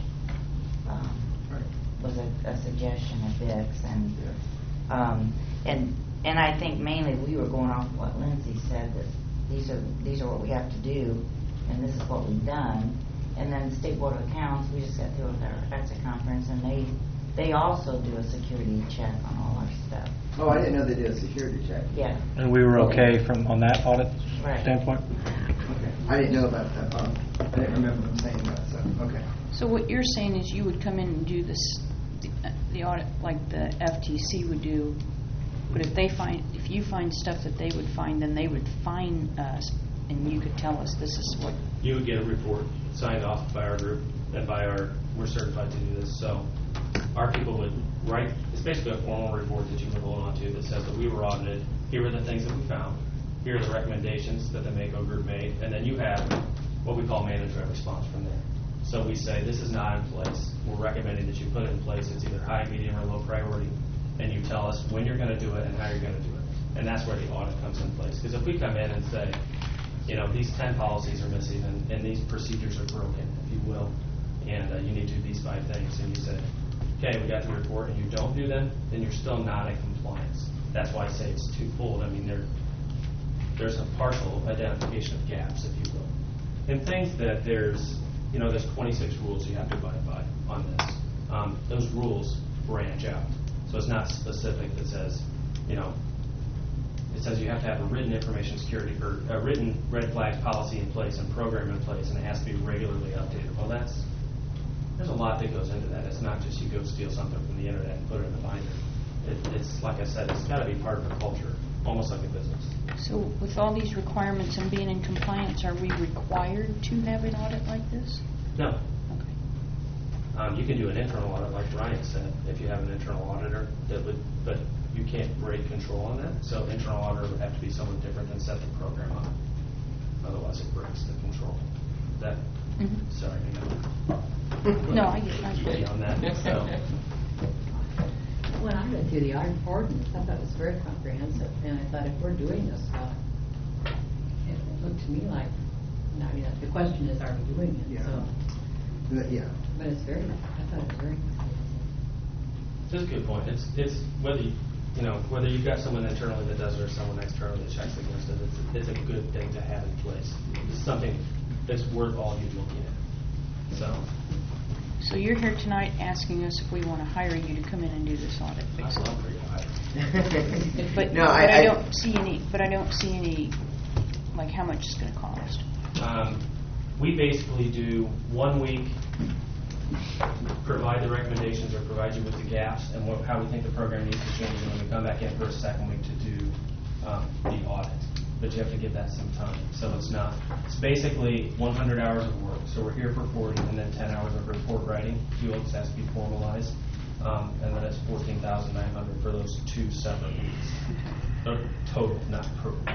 was a suggestion of Dick's, and I think mainly we were going off what Lindsay said, that these are what we have to do, and this is what we've done. And then the State Board of Accounts, we just got through with our exit conference, and they also do a security check on all our stuff. Oh, I didn't know they did a security check. Yeah. And we were okay on that audit standpoint? Okay. I didn't know about that. I didn't remember them saying that, so, okay. So what you're saying is you would come in and do the audit like the FTC would do, but if you find stuff that they would find, then they would fine us, and you could tell us this is what... You would get a report signed off by our group and we're certified to do this. So our people would write, it's basically a formal report that you can hold on to that says that we were audited, here are the things that we found, here are the recommendations that the MACO group made, and then you have what we call management response from there. So we say, this is not in place. We're recommending that you put it in place. It's either high, medium, or low priority. And you tell us when you're going to do it and how you're going to do it. And that's where the audit comes in place. Because if we come in and say, these 10 policies are missing and these procedures are broken, if you will, and you need to do these 5 things, and you say, okay, we got the report, and you don't do them, then you're still not in compliance. That's why I say it's twofold. I mean, there's a partial identification of gaps, if you will. And things that there's 26 rules you have to abide by on this. Those rules branch out. So it's not specific that says, it says you have to have a written information security, or a written red flag policy in place and program in place, and it has to be regularly updated. Well, there's a lot that goes into that. It's not just you go steal something from the internet and put it in the binder. It's like I said, it's got to be part of the culture, almost like a business. So with all these requirements and being in compliance, are we required to have an audit like this? No. Okay. You can do an internal audit, like Ryan said, if you have an internal auditor that would, but you can't break control on that. So internal auditor would have to be someone different than set the program up. Otherwise, it breaks the control. That. Mhm. Sorry, No, I get it. on that. So. When I read through the ordinance, I thought it was very comprehensive, and I thought if we're doing this stuff, it looked to me like, I mean, the question is, are we doing it? Yeah. So, Yeah. but it's very, I thought it was very comprehensive. That's a good point. It's whether whether you've got someone internally that does it or someone externally that checks against it. It's a good thing to have in place. It's something that's worth all you looking at. So you're here tonight asking us if we want to hire you to come in and do this audit. I'd love for you to hire. But, No, but I don't see any, like how much it's going to cost. We basically do 1 week, provide the recommendations or provide you with the gaps and how we think the program needs to change, and then we come back in for a second week to do the audit. But you have to give that some time. So it's basically 100 hours of work. So we're here for 40 and then 10 hours of report writing. This has to be formalized. And then it's $14,900 for those 2 separate weeks. Total, not per week.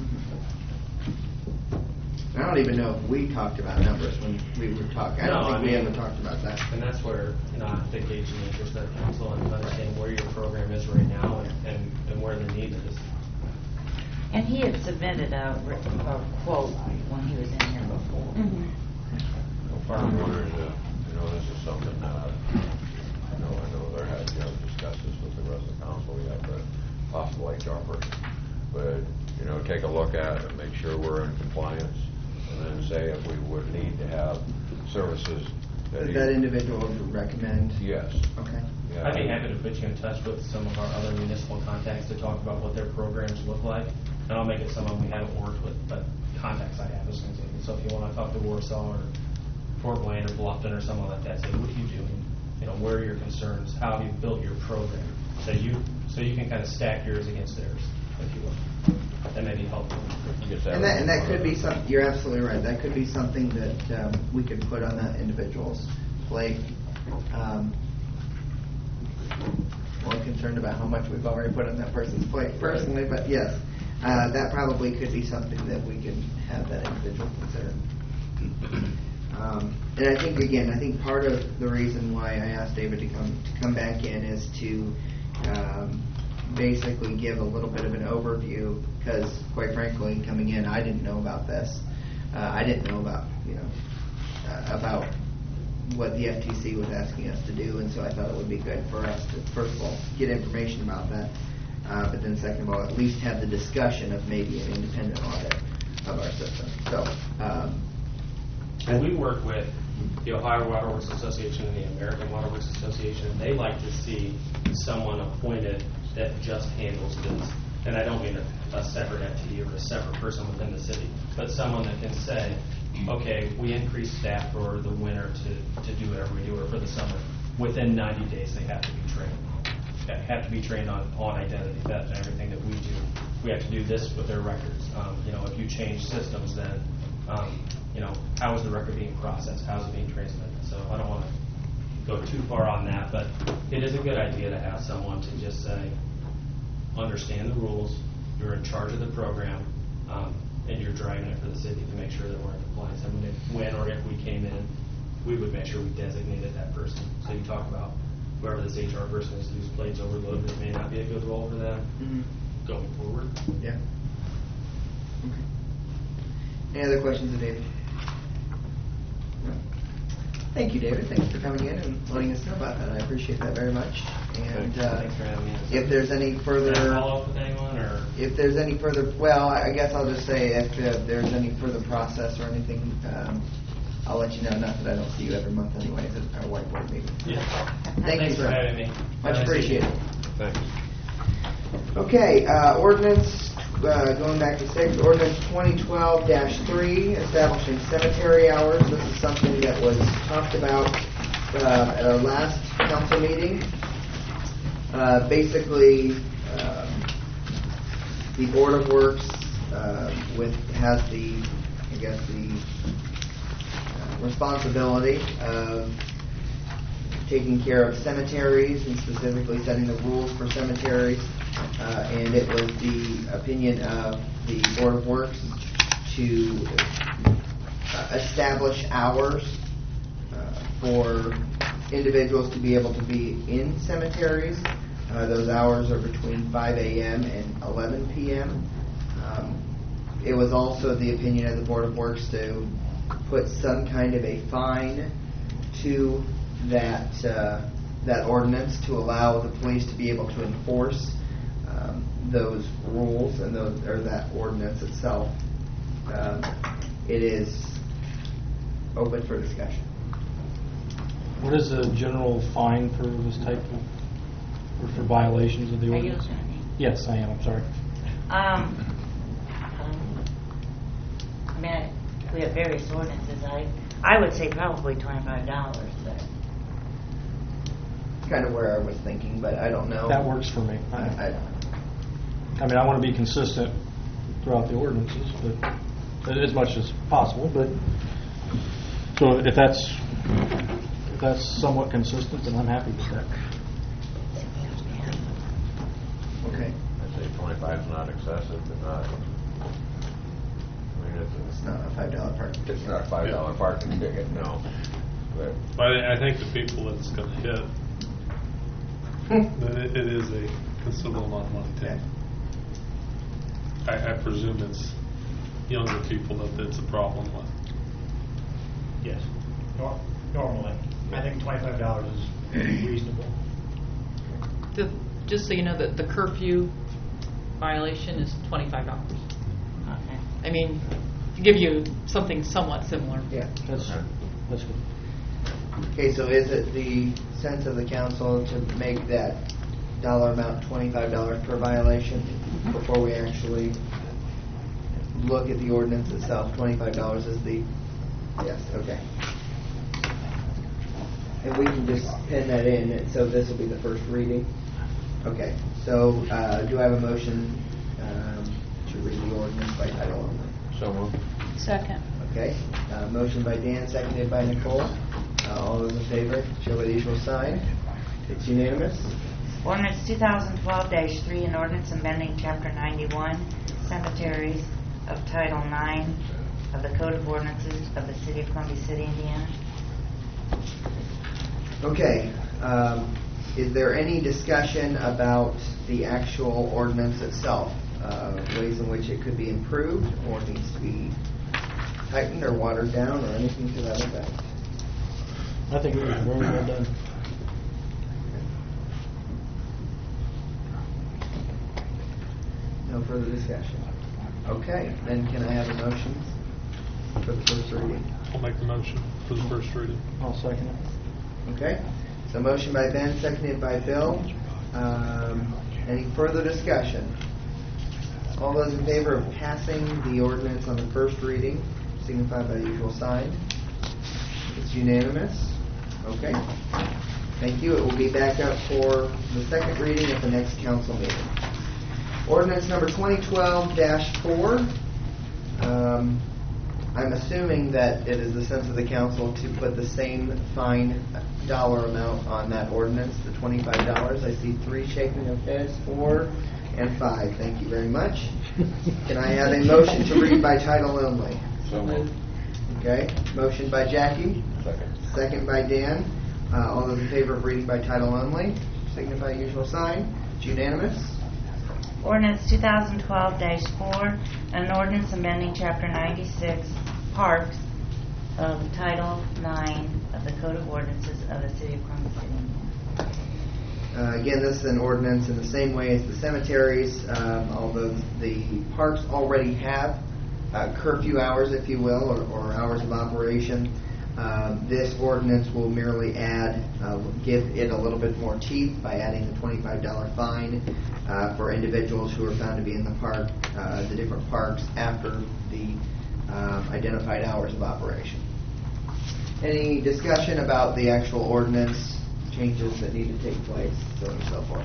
I don't even know if we talked about numbers when we were talking. I don't think we ever talked about that. And that's where, I have to gauge the interest of council and understand where your program is right now and where the need is. And he had submitted a quote when he was in here before. Farm orders, this is something that I know there had, discussed this with the rest of the council yet, but possible HR person. But, take a look at it and make sure we're in compliance, and then say if we would need to have services That individual would recommend? Yes. Okay. Yeah. I'd be happy to put you in touch with some of our other municipal contacts to talk about what their programs look like. And I'll make it someone we haven't worked with, but contacts I have as an example. So if you want to talk to Warsaw or Fort Wayne or Bluffton or someone like that, say, what are you doing? Where are your concerns? How have you built your program? So you can kind of stack yours against theirs, if you will. That may be helpful. And that could be something, you're absolutely right, that could be something that we could put on that individual's plate. More concerned about how much we've already put on that person's plate personally, but yes, that probably could be something that we could have that individual consider. And I think part of the reason why I asked David to come back in is to basically give a little bit of an overview, because quite frankly, coming in, I didn't know about this. I didn't know about about what the FTC was asking us to do, and so I thought it would be good for us to first of all get information about that, but then second of all at least have the discussion of maybe an independent audit of our system. So. And we work with the Ohio Water Works Association and the American Water Works Association, and they like to see someone appointed that just handles this. And I don't mean a separate entity or a separate person within the city, but someone that can say, okay, we increase staff for the winter to do whatever we do, or for the summer. Within 90 days, they have to be trained. They have to be trained on identity theft and everything that we do. We have to do this with their records. If you change systems, then how is the record being processed? How is it being transmitted? So I don't want to go too far on that, but it is a good idea to have someone to just say, understand the rules, you're in charge of the program, and you're driving it for the city to make sure that we're in compliance. And when or if we came in, we would make sure we designated that person. So you talk about whoever this HR person is whose plate's overloaded, it may not be a good role for them going forward. Yeah. Okay. Any other questions of David? No. Thank you, David. Thanks for coming in and letting us know about that. I appreciate that very much. And Thanks for having me. if there's any further, Can I follow up with anyone, or if there's any further, well, I guess I'll just say if there's any further process or anything, I'll let you know. Not that I don't see you every month anyways at our whiteboard meeting. yeah. Thank you, Thanks sir. for having me. Much Nice to meet you. appreciated. Thanks. Okay, ordinance going back to 6, ordinance 2012-3, establishing cemetery hours. This is something that was talked about at our last council meeting. Basically, the Board of Works has the responsibility of taking care of cemeteries and specifically setting the rules for cemeteries. And it was the opinion of the Board of Works to establish hours for individuals to be able to be in cemeteries. Those hours are between 5 a.m. and 11 p.m. It was also the opinion of the Board of Works to put some kind of a fine to that ordinance to allow the police to be able to enforce those rules and that ordinance itself. It is open for discussion. What is the general fine for this type of, or for violations of the Are you ordinance? listening? Yes, I am. I'm sorry. I mean, we have various ordinances. I would say probably $25, but Kind of where I was thinking, but I don't know. That works for me. I I want to be consistent throughout the ordinances, but as much as possible. But so if that's somewhat consistent, then I'm happy with that. Okay. I'd say 25 is not excessive, but not. I mean, It's not a $5 parking ticket. it's not a $5 parking ticket, no. But But I think the people that it's going to hit, that it is a considerable amount of money Okay. too. I presume it's younger people that it's a problem with. Yes, normally. I think $25 is reasonable. Just so you know, that the curfew violation is $25. okay. I mean, to give you something somewhat similar. Yeah. That's good. Okay, so is it the sense of the council to make that dollar amount $25 per violation before we actually look at the ordinance itself? $25 is the, yes, okay. And we can just pin that in, and so this will be the first reading? Okay, so do I have a motion to read the ordinance by title only? so moved. Second. Okay, motion by Dan, seconded by Nicole. All those in favor, show by the usual sign. It's unanimous. Ordinance 2012-3, an ordinance amending Chapter 91, Cemeteries of Title 9 of the Code of Ordinances of the City of Columbia City, Indiana. Okay, is there any discussion about the actual ordinance itself? Ways in which it could be improved or needs to be tightened or watered down or anything to that effect? I think it was very well done. No further discussion. Okay, then can I have a motion for the first reading? I'll make the motion for the first reading. I'll second it. Okay, so motion by Ben, seconded by Bill. Any further discussion? All those in favor of passing the ordinance on the first reading, signify by the usual sign. It's unanimous. Okay. Thank you. It will be back up for the second reading at the next council meeting. Ordinance number 2012-4. I'm assuming that it is the sense of the council to put the same fine dollar amount on that ordinance, the $25. I see 3 shaking of heads, 4 and 5. Thank you very much. Can I have a motion to read by title only? So moved. Okay. Motion by Jackie. Second. Second by Dan. All those in favor of reading by title only, signify usual sign. It's unanimous. Ordinance 2012-4, an ordinance amending Chapter 96, Parks of Title 9 of the Code of Ordinances of the City of Columbia City, Indiana. Again, this is an ordinance in the same way as the cemeteries, although the parks already have curfew hours, if you will, or hours of operation. This ordinance will merely give it a little bit more teeth by adding a $25 fine for individuals who are found to be in the park, the different parks after the identified hours of operation. Any discussion about the actual ordinance, changes that need to take place, so on and so forth?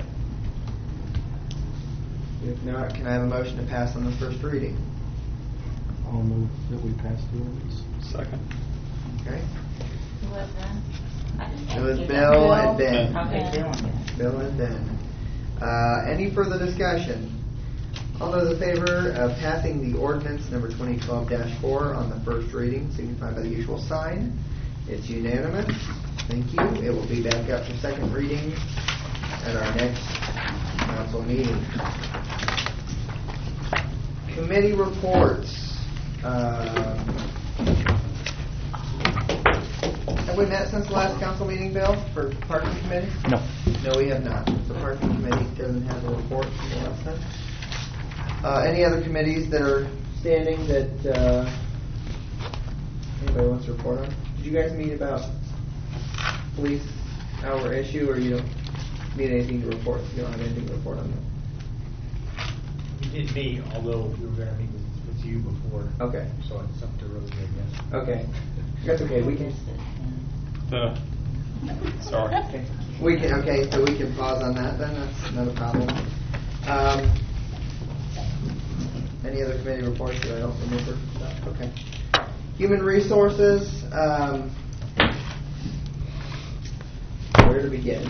If not, can I have a motion to pass on the first reading? I'll move that we pass the ordinance. Second. Okay. Who was that? It was Bill and Ben. Okay, Bill. Bill and Ben. Any further discussion? All those in favor of passing the ordinance number 2012-4 on the first reading, signify by the usual sign. It's unanimous. Thank you. It will be back up for second reading at our next council meeting. Committee reports. Have we met since the last council meeting, Bill, for parking committee? No. No, we have not. The parking committee doesn't have a report from the last time. Any other committees that are standing that anybody wants to report on? Did you guys meet about police hour issue, or you don't need anything to report? You don't have anything to report on that? We did meet, although we were going to meet with you before. Okay. So it's something to really good, yes. Okay. That's okay. We can. Sorry. Okay. Okay, so we can pause on that then. That's not a problem. Any other committee reports that I don't remember? No? Okay. Human resources. Where to begin?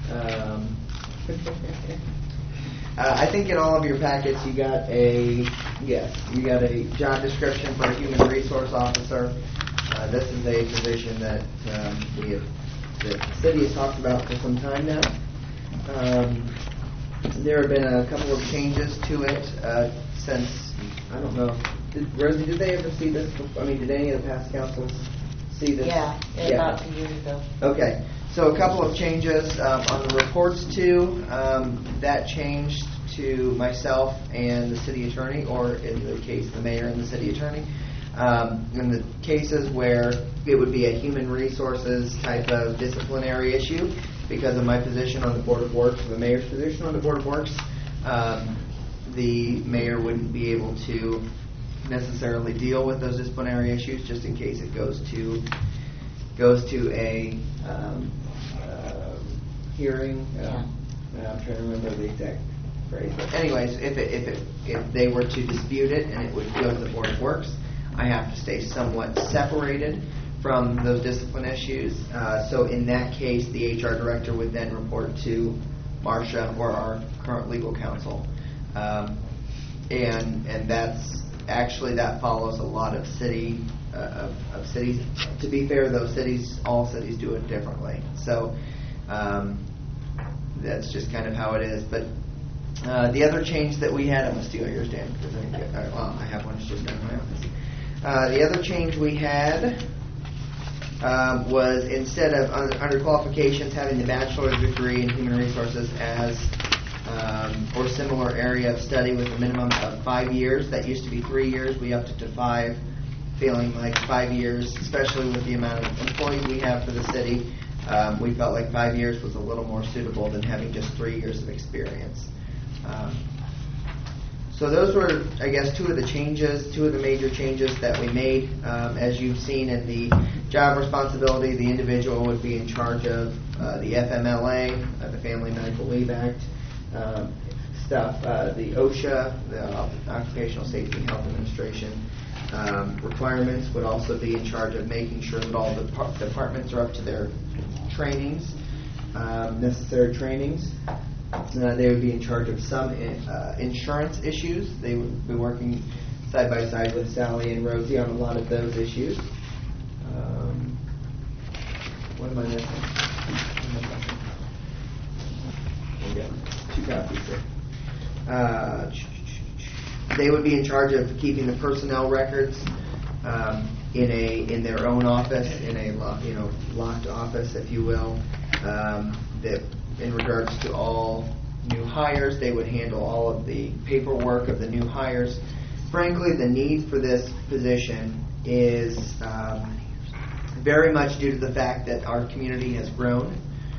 I think in all of your packets you got a job description for a human resource officer. This is a position that the city has talked about for some time now. There have been a couple of changes to it since, I don't know, Rosie, did they ever see this? Did any of the past councils see this? Yeah, about 2 years ago. Okay, so a couple of changes on the reports too. That changed to myself and the city attorney, or in the case, the mayor and the city attorney. In the cases where it would be a human resources type of disciplinary issue, because of my position on the Board of Works, the mayor's position on the Board of Works, the mayor wouldn't be able to necessarily deal with those disciplinary issues, just in case it goes to a hearing. I'm trying to remember the exact phrase, but anyways, if they were to dispute it and it would go to the Board of Works, I have to stay somewhat separated from those discipline issues. So in that case, the HR director would then report to Marcia or our current legal counsel. And that's actually, that follows a lot of cities. To be fair, though, all cities do it differently. So that's just kind of how it is. But the other change that we had, I'm going to steal yours, Dan, because I have one. It's just in my office. The other change we had was, instead of under qualifications having the bachelor's degree in human resources as or similar area of study with a minimum of 5 years. That used to be 3 years. We upped it to 5, feeling like 5 years, especially with the amount of employees we have for the city. We felt like 5 years was a little more suitable than having just 3 years of experience. So those were, I guess, two of the major changes that we made. As you've seen in the job responsibility, the individual would be in charge of the FMLA, the Family Medical Leave Act stuff, the OSHA, the Occupational Safety and Health Administration requirements, would also be in charge of making sure that all the departments are up to their trainings, necessary trainings. They would be in charge of some insurance issues. They would be working side by side with Sally and Rosie on a lot of those issues. What am I missing? We got 2 copies here. They would be in charge of keeping the personnel records in their own office, in a locked office, if you will. That in regards to all new hires, they would handle all of the paperwork of the new hires. Frankly, the need for this position is very much due to the fact that our community has grown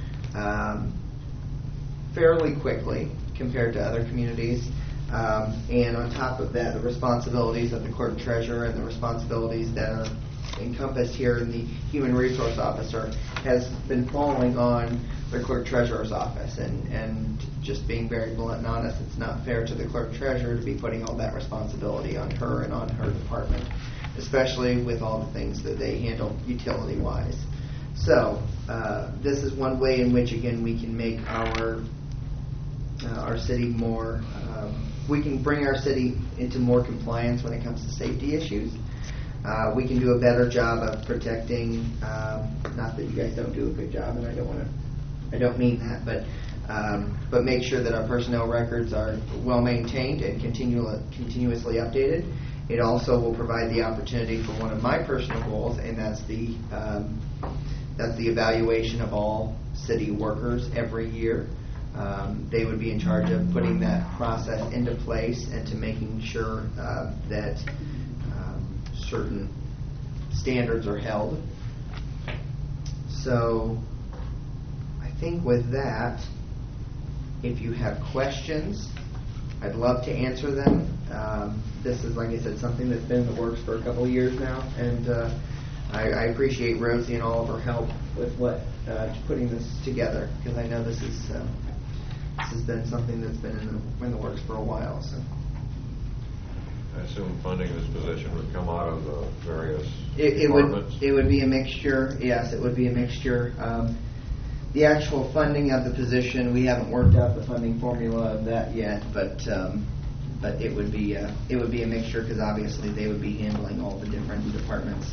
fairly quickly compared to other communities. And on top of that, the responsibilities of the clerk treasurer and the responsibilities that are encompassed here in the human resource officer has been falling on the clerk treasurer's office. And just being very blunt and honest, it's not fair to the clerk treasurer to be putting all that responsibility on her and on her department, especially with all the things that they handle utility-wise. So this is one way in which, again, we can make our city more, we can bring our city into more compliance when it comes to safety issues. We can do a better job of protecting, not that you guys don't do a good job, and I don't mean that, but make sure that our personnel records are well maintained and continuously updated. It also will provide the opportunity for one of my personal goals, and that's the evaluation of all city workers every year. They would be in charge of putting that process into place and to making sure that certain standards are held. So I think with that, if you have questions, I'd love to answer them. This is, like I said, something that's been in the works for a couple of years now, and I appreciate Rosie and all of her help with putting this together, because I know this has been something that's been in the works for a while. So I assume funding this position would come out of the various it departments? It would be a mixture. Yes, it would be a mixture. The actual funding of the position, we haven't worked out the funding formula of that yet, but it would be a mixture, because obviously they would be handling all the different departments.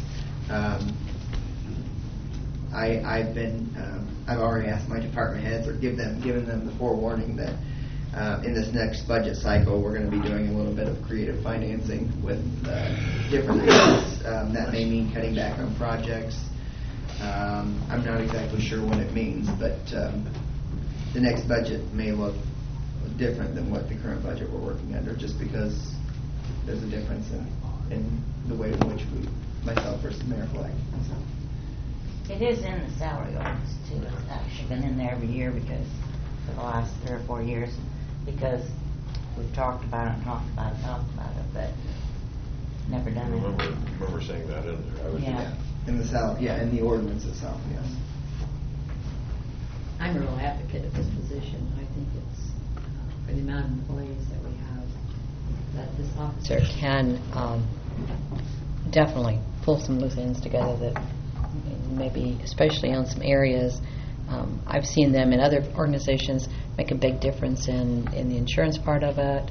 I've already asked my department heads, or given them the forewarning that in this next budget cycle we're going to be doing a little bit of creative financing with different things. That may mean cutting back on projects. I'm not exactly sure what it means, but the next budget may look different than what the current budget we're working under, just because there's a difference in the way in which myself versus Mayor Flag. So. It is in the salary ordinance too. It's actually been in there every year because for the last 3 or 4 years, because we've talked about it, but never done it. I remember seeing that in there. Yeah. In the in the ordinance itself, yes. I'm a real advocate of this position. I think it's for the amount of employees that we have, that this officer can definitely pull some loose ends together that maybe, especially on some areas, I've seen them in other organizations make a big difference in the insurance part of it,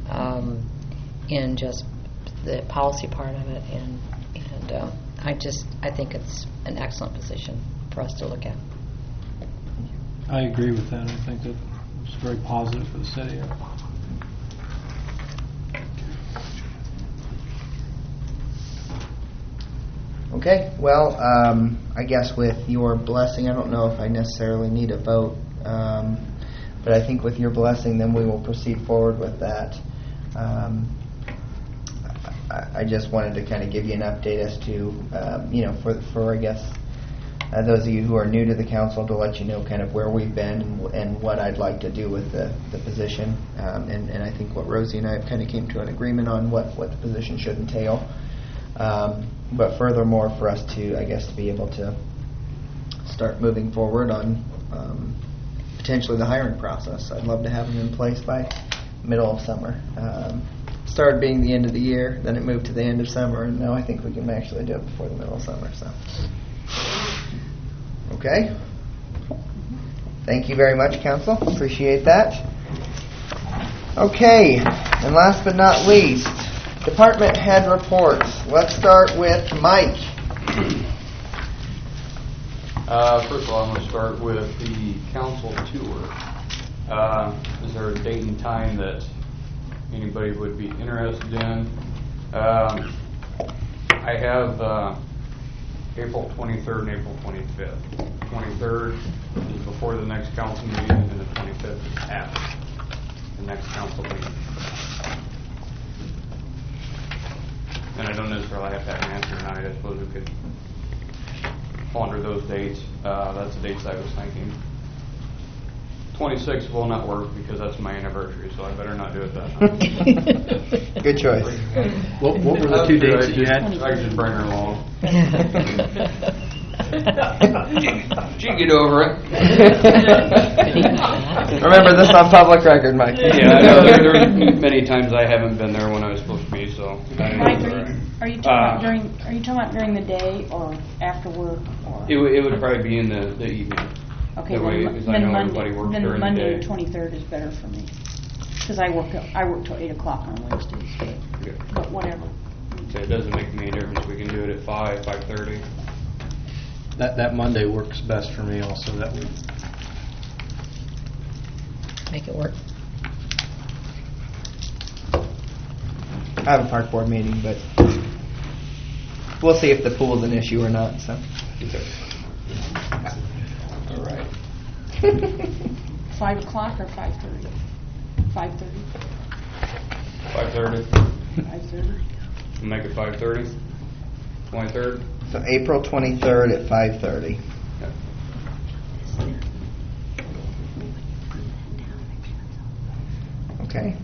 in just the policy part of it, and I think it's an excellent position for us to look at. I agree with that. I think that it's very positive for the city. Okay, well, I guess with your blessing, I don't know if I necessarily need a vote, but I think with your blessing, then we will proceed forward with that. I just wanted to kind of give you an update as to, for I guess, those of you who are new to the council, to let you know kind of where we've been and what I'd like to do with the position. And I think what Rosie and I have kind of came to an agreement on what the position should entail. But furthermore, for us to, I guess, to be able to start moving forward on potentially the hiring process. I'd love to have them in place by middle of summer. Started being the end of the year, then it moved to the end of summer, and now I think we can actually do it before the middle of summer. So, okay. Thank you very much, Council. Appreciate that. Okay, and last but not least, department head reports. Let's start with Mike. First of all, I'm going to start with the council tour. Is there a date and time that anybody would be interested in? I have April 23rd and April 25th. 23rd is before the next council meeting, and the 25th is after the next council meeting. And I don't necessarily have to have an answer tonight. I suppose we could fall under those dates. That's the dates I was thinking. 26 will not work because that's my anniversary, so I better not do it that night. Good choice. What were the two dates that you had? I could just bring her along. She get over it. Remember this on public record, Mike. Yeah, I know there's many times I haven't been there when I was supposed to be, so. Mike, are you talking about during the day or after work? Or? It would probably be in the evening. Okay, That way, because I know everybody works then during the Monday day. the 23rd is better for me. Because I work till 8 o'clock on Wednesdays, but whatever. So it doesn't make me any difference. We can do it at 5:30. That Monday works best for me also that week. Make it work. I have a park board meeting, but we'll see if the pool's an issue or not. So. All right. 5 o'clock or 5:30? 5:30? 5:30. 5:30? Make it 5:30. 23rd. So April 23rd at 5:30. Okay.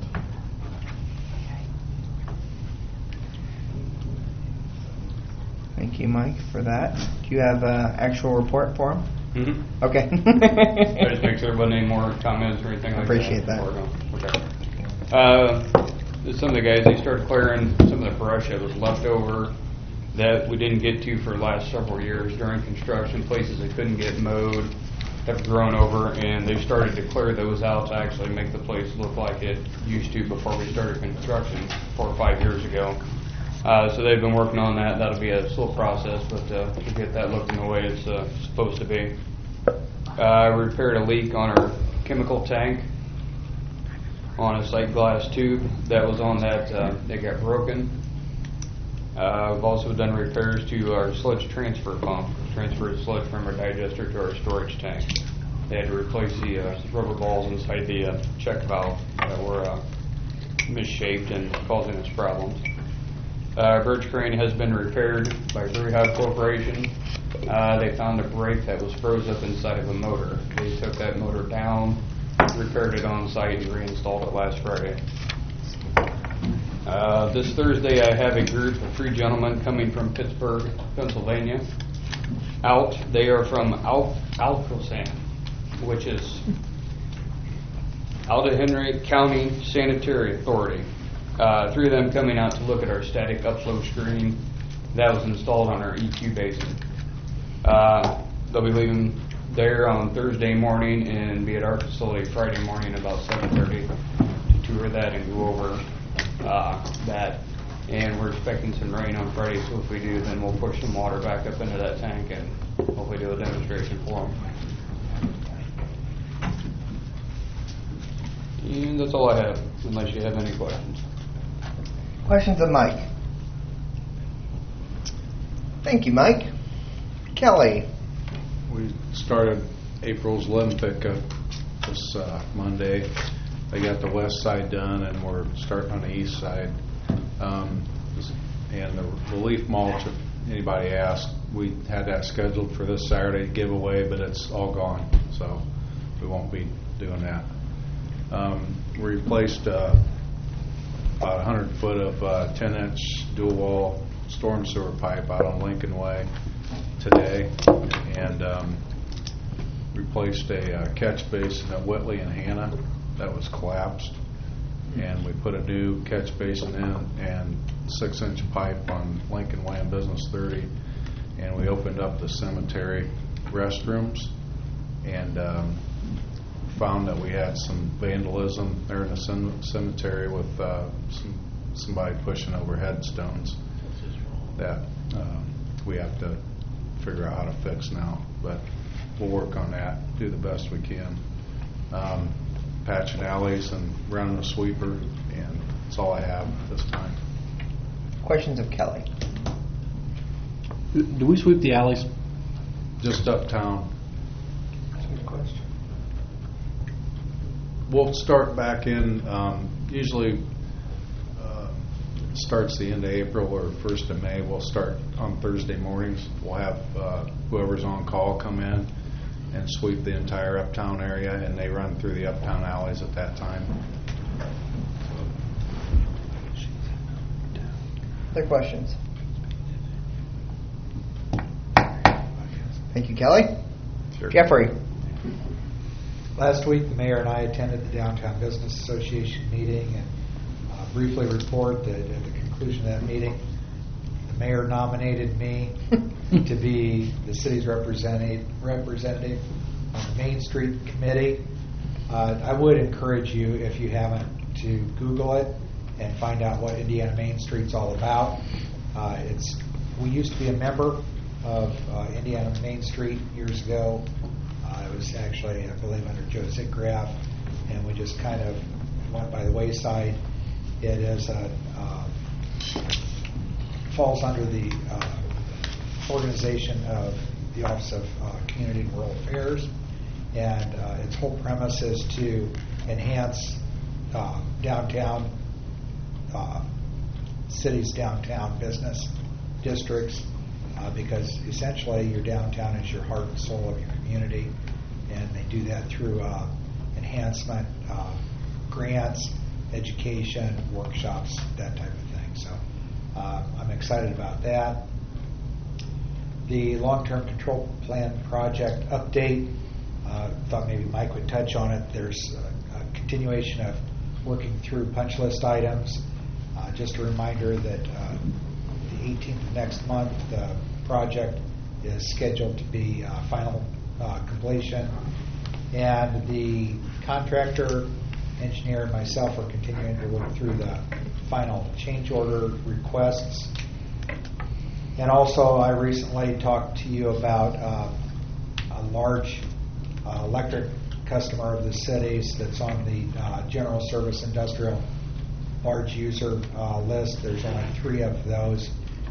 Thank you, Mike, for that. Do you have an actual report for him? Mm-hmm. Okay. I just make sure everybody any more comments or anything like Appreciate that. that. Okay. Some of the guys, they started clearing some of the brush that was left over that we didn't get to for the last several years during construction. Places that couldn't get mowed have grown over, and they started to clear those out to actually make the place look like it used to before we started construction 4 or 5 years ago. So they've been working on that. That'll be a slow process, but to get that looking the way it's supposed to be. We repaired a leak on our chemical tank on a sight glass tube that was on that that got broken. We've also done repairs to our sludge transfer pump, transferred sludge from our digester to our storage tank. They had to replace the rubber balls inside the check valve that were misshaped and causing us problems. Bridge crane has been repaired by Brewhouse Corporation. They found a brake that was froze up inside of a motor. They took that motor down, repaired it on site, and reinstalled it last Friday. This Thursday I have a group of 3 gentlemen coming from Pittsburgh, Pennsylvania. They are from Alcosan, which is Alda Henry County Sanitary Authority. 3 of them coming out to look at our static upflow screen that was installed on our EQ basin. They'll be leaving there on Thursday morning and be at our facility Friday morning about 7:30 to tour that and go over that. And we're expecting some rain on Friday, so if we do, then we'll push some water back up into that tank and hopefully do a demonstration for them. And that's all I have, unless you have any questions. Questions of Mike? Thank you, Mike. Kelly. We started April's limb pickup this Monday. They got the west side done, and we're starting on the east side. And the leaf mulch, if anybody asked, we had that scheduled for this Saturday giveaway, but it's all gone, so we won't be doing that. We replaced about 100 foot of 10-inch dual wall storm sewer pipe out on Lincoln Way today, and replaced a catch basin at Whitley and Hannah that was collapsed, and we put a new catch basin in and 6-inch pipe on Lincoln Way and Business 30, and we opened up the cemetery restrooms, and found that we had some vandalism there in the cemetery with somebody pushing over headstones that we have to figure out how to fix now, but we'll work on that, do the best we can. Patching alleys and running a sweeper, and that's all I have at this time. Questions of Kelly? Do we sweep the alleys? Just uptown. That's a good question. We'll start back in, usually starts the end of April or 1st of May. We'll start on Thursday mornings. We'll have whoever's on call come in and sweep the entire uptown area, and they run through the uptown alleys at that time. Other questions? Thank you, Kelly. Sure. Jeffrey. Last week, the mayor and I attended the Downtown Business Association meeting and briefly report that at the conclusion of that meeting, the mayor nominated me to be the city's representative on the Main Street Committee. I would encourage you, if you haven't, to Google it and find out what Indiana Main Street's all about. We used to be a member of Indiana Main Street years ago. It was actually, I believe, under Joe Zickgraf, and we just kind of went by the wayside. It is falls under the organization of the Office of Community and Rural Affairs, and its whole premise is to enhance downtown cities' downtown business districts, because essentially your downtown is your heart and soul of your community, and they do that through enhancement, grants, education, workshops, that type of thing. So I'm excited about that. The long-term control plan project update, thought maybe Mike would touch on it. There's a continuation of working through punch list items. Just a reminder that the 18th of next month, the project is scheduled to be final completion, and the contractor, engineer, and myself are continuing to work through the final change order requests. And also, I recently talked to you about a large electric customer of the city's that's on the general service industrial large user list. There's only 3 of those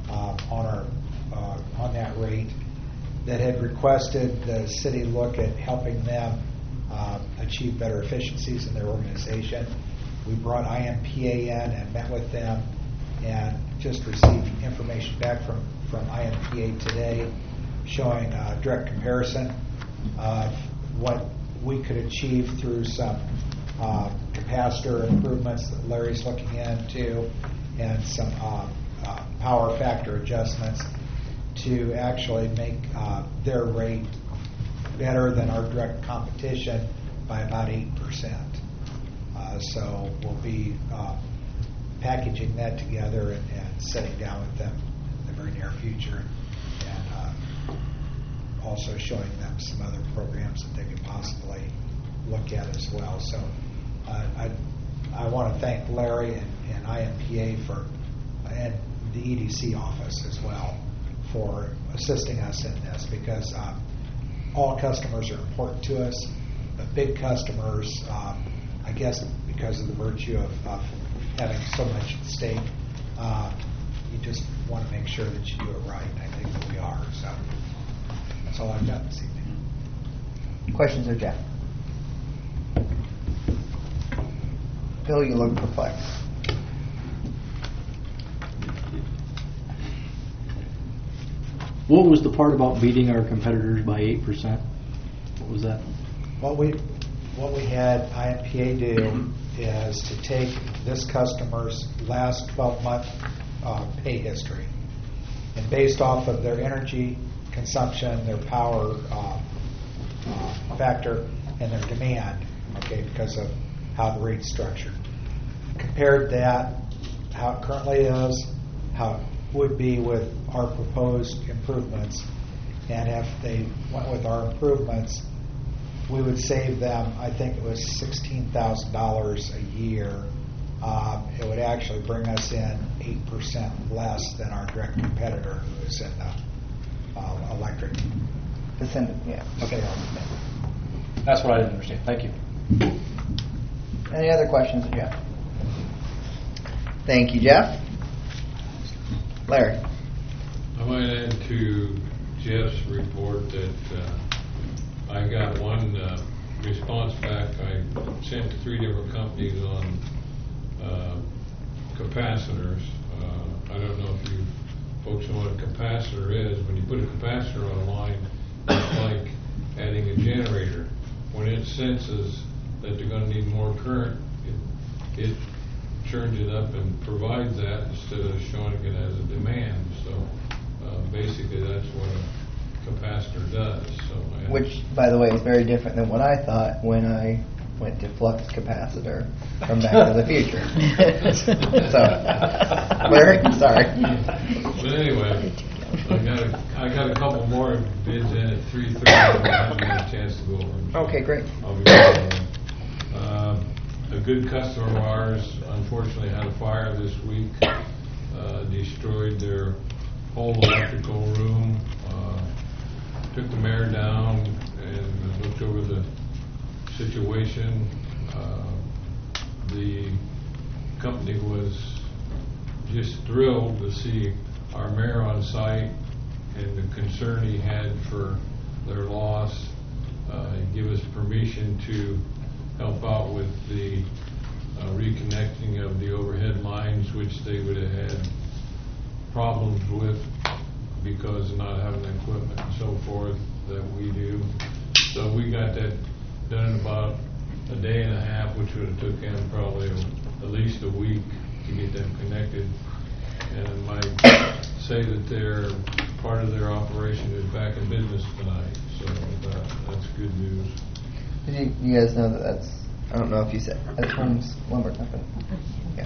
on that rate that had requested the city look at helping them achieve better efficiencies in their organization. We brought IMPA in and met with them and just received information back from IMPA today showing a direct comparison of what we could achieve through some capacitor improvements that Larry's looking into and some power factor adjustments to actually make their rate better than our direct competition by about 8%. So we'll be packaging that together and sitting down with them in the very near future, and also showing them some other programs that they could possibly look at as well. So I want to thank Larry and IMPA and the EDC office as well for assisting us in this, because all customers are important to us, but big customers, I guess because of the virtue of having so much at stake, you just want to make sure that you do it right, and I think that we are. So that's all I've got this evening. Questions of Jeff? Bill, you look perplexed. What was the part about beating our competitors by 8%? What was that? What we had IMPA do is to take this customer's last 12-month pay history, and based off of their energy consumption, their power factor, and their demand, okay, because of how the rate's structured, compared that, how it currently is, how it would be with our proposed improvements, and if they went with our improvements, we would save them, I think it was $16,000 a year. It would actually bring us in 8% less than our direct competitor, who is in the electric. Yeah. Okay. That's what I didn't understand. Thank you. Any other questions of Jeff? Thank you, Jeff. Larry. I might add to Jeff's report that I got one response back. I sent to 3 different companies on capacitors. I don't know if you folks know what a capacitor is. When you put a capacitor on a line, it's like adding a generator. When it senses that they're going to need more current, it churns it up and provides that instead of showing it as a demand. So basically that's what a capacitor does. So Which, by the way, is very different than what I thought when I went to flux capacitor from Back to the Future. So, Larry, sorry. But anyway, I got a couple more bids in at 3:30. I'll give you a chance to go over them. Okay, great. I'll be back. A good customer of ours unfortunately had a fire this week, destroyed their whole electrical room, took the mayor down and looked over the situation. The company was just thrilled to see our mayor on site and the concern he had for their loss, give us permission to help out with the reconnecting of the overhead lines, which they would have had problems with because of not having the equipment and so forth that we do. So we got that done in about a day and a half, which would have took them probably at least a week to get them connected. And I might say that their part of their operation is back in business tonight, so that's good news. You guys know that that's, I don't know if you said, that's Holmes Lumber Company. Yeah.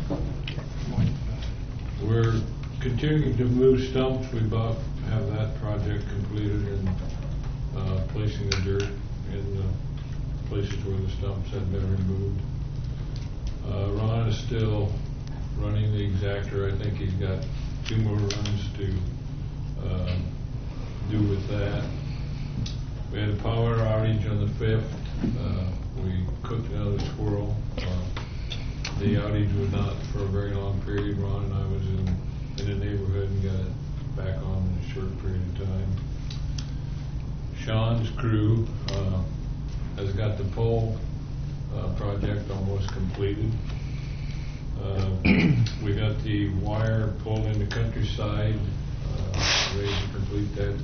We're continuing to move stumps. We about have that project completed and placing the dirt in the places where the stumps have been removed. Ron is still running the exactor. I think he's got 2 more runs to do with that. We had a power outage on the 5th. We cooked another squirrel. The outage was not for a very long period. Ron and I was in the neighborhood and got it back on in a short period of time. Sean's crew has got the pole project almost completed. We got the wire pulled in the countryside, ready to complete that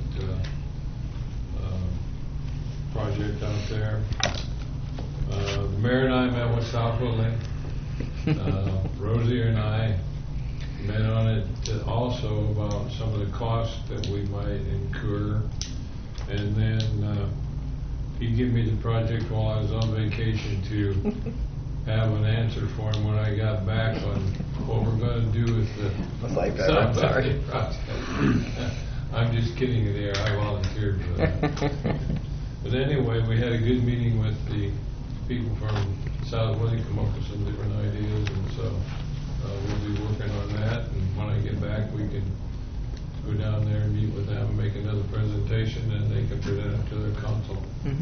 project out there. The mayor and I met with South Woodland. Rosie and I met on it also about some of the costs that we might incur. And then he gave me the project while I was on vacation to have an answer for him when I got back on what we're going to do with the I'm sorry. project. I'm just kidding you there. I volunteered for that. But anyway, we had a good meeting with the people from Southwood. They come up with some different ideas, and so we'll be working on that. And when I get back, we can go down there and meet with them and make another presentation, and they can present it to their council.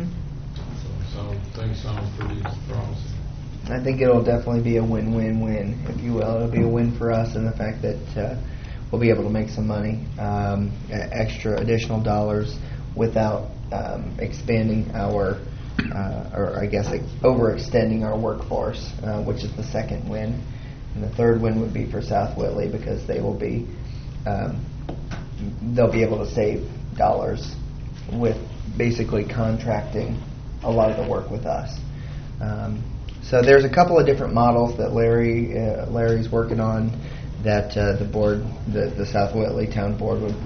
So things sound pretty promising. I think it'll definitely be a win-win-win, if you will. It'll be a win for us in the fact that we'll be able to make some money, extra additional dollars without expanding our, or I guess overextending our workforce, which is the second win. And the third win would be for South Whitley because they will be, they'll be able to save dollars with basically contracting a lot of the work with us. So there's a couple of different models that Larry's working on that the board, the South Whitley Town Board would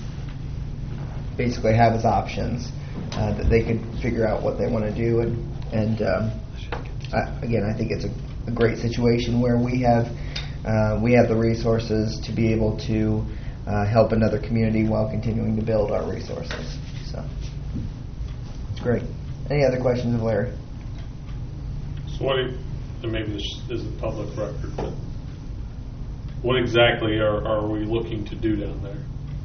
basically have as options that they could figure out what they want to do. And again, I think it's a great situation where we have the resources to be able to help another community while continuing to build our resources. So great. Any other questions of Larry? So and maybe this isn't public record, but what exactly are we looking to do down there?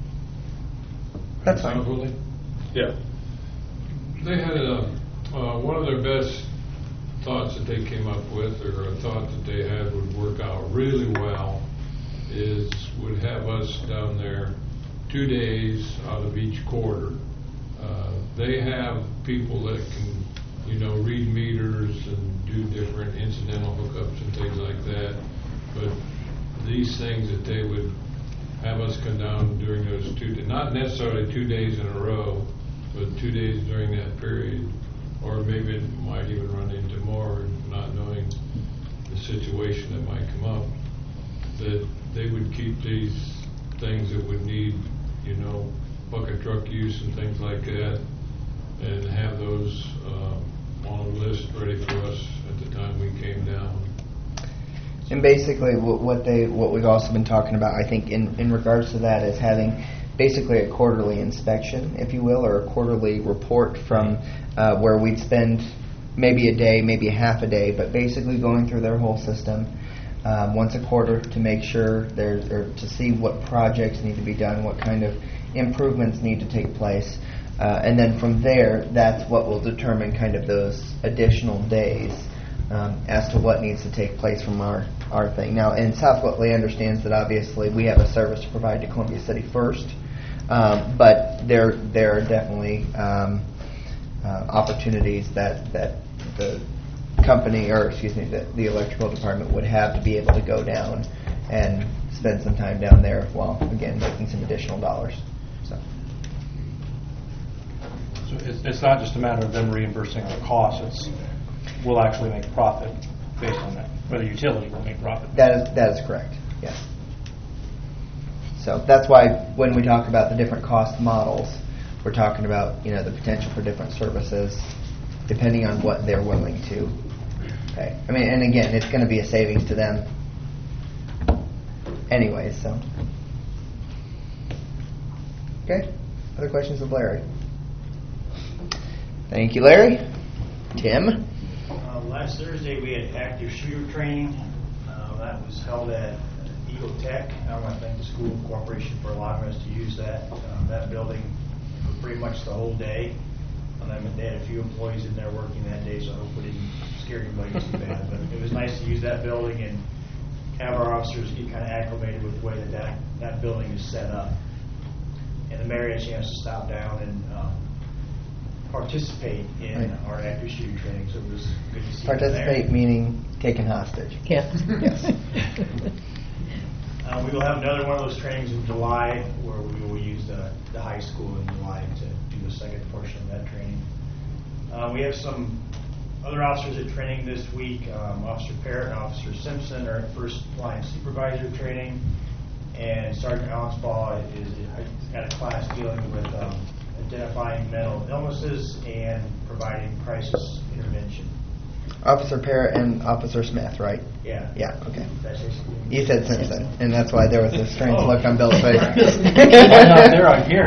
That's fine. Yeah. They had one of their best thoughts that they came up with, or a thought that they had would work out really well, would have us down there 2 days out of each quarter. They have people that can, read meters and do different incidental hookups and things like that. But these things that they would have us come down during those not necessarily 2 days in a row, but 2 days during that period, or maybe it might even run into more, not knowing the situation that might come up, that they would keep these things that would need, bucket truck use and things like that, and have those on a list ready for us at the time we came down. And basically, what we've also been talking about, I think, in regards to that, is having basically a quarterly inspection, if you will, or a quarterly report from where we'd spend maybe a day, maybe a half a day, but basically going through their whole system once a quarter to make sure to see what projects need to be done, what kind of improvements need to take place. And then from there, that's what will determine kind of those additional days as to what needs to take place from our thing. Now, and South Whitley understands that obviously we have a service to provide to Columbia City first, but there are definitely opportunities that the company, or excuse me, the electrical department would have to be able to go down and spend some time down there while, again, making some additional dollars. So it's not just a matter of them reimbursing our costs. We'll actually make a profit based on that. Or the utility will make profit. That is correct. Yes. So that's why when we talk about the different cost models, we're talking about the potential for different services depending on what they're willing to pay. I mean, and again, it's going to be a savings to them anyways. So okay. Other questions of Larry? Thank you, Larry. Tim? Last Thursday we had active shooter training. That was held at Eagle Tech. I want to thank the school corporation for allowing us to use that building for pretty much the whole day. They had a few employees in there working that day, so I hope we didn't scare anybody too bad. But it was nice to use that building and have our officers get kind of acclimated with the way that building is set up. And the mayor had a chance to stop down and participate in our active shooter training, so it was good to see Participate there. Meaning taken hostage. Yeah. Yes. We will have another one of those trainings in July where we will use the high school in July to do the second portion of that training. We have some other officers at training this week. Officer Parrott and Officer Simpson are at first line supervisor training, and Sergeant Allensbaugh is at a class dealing with identifying mental illnesses and providing crisis intervention. Officer Parrott and Officer Smith, right? Yeah. Yeah, okay. That's basically. You said Simpson, and that's why there was this strange look on Bill's face. I'm not there, I'm here.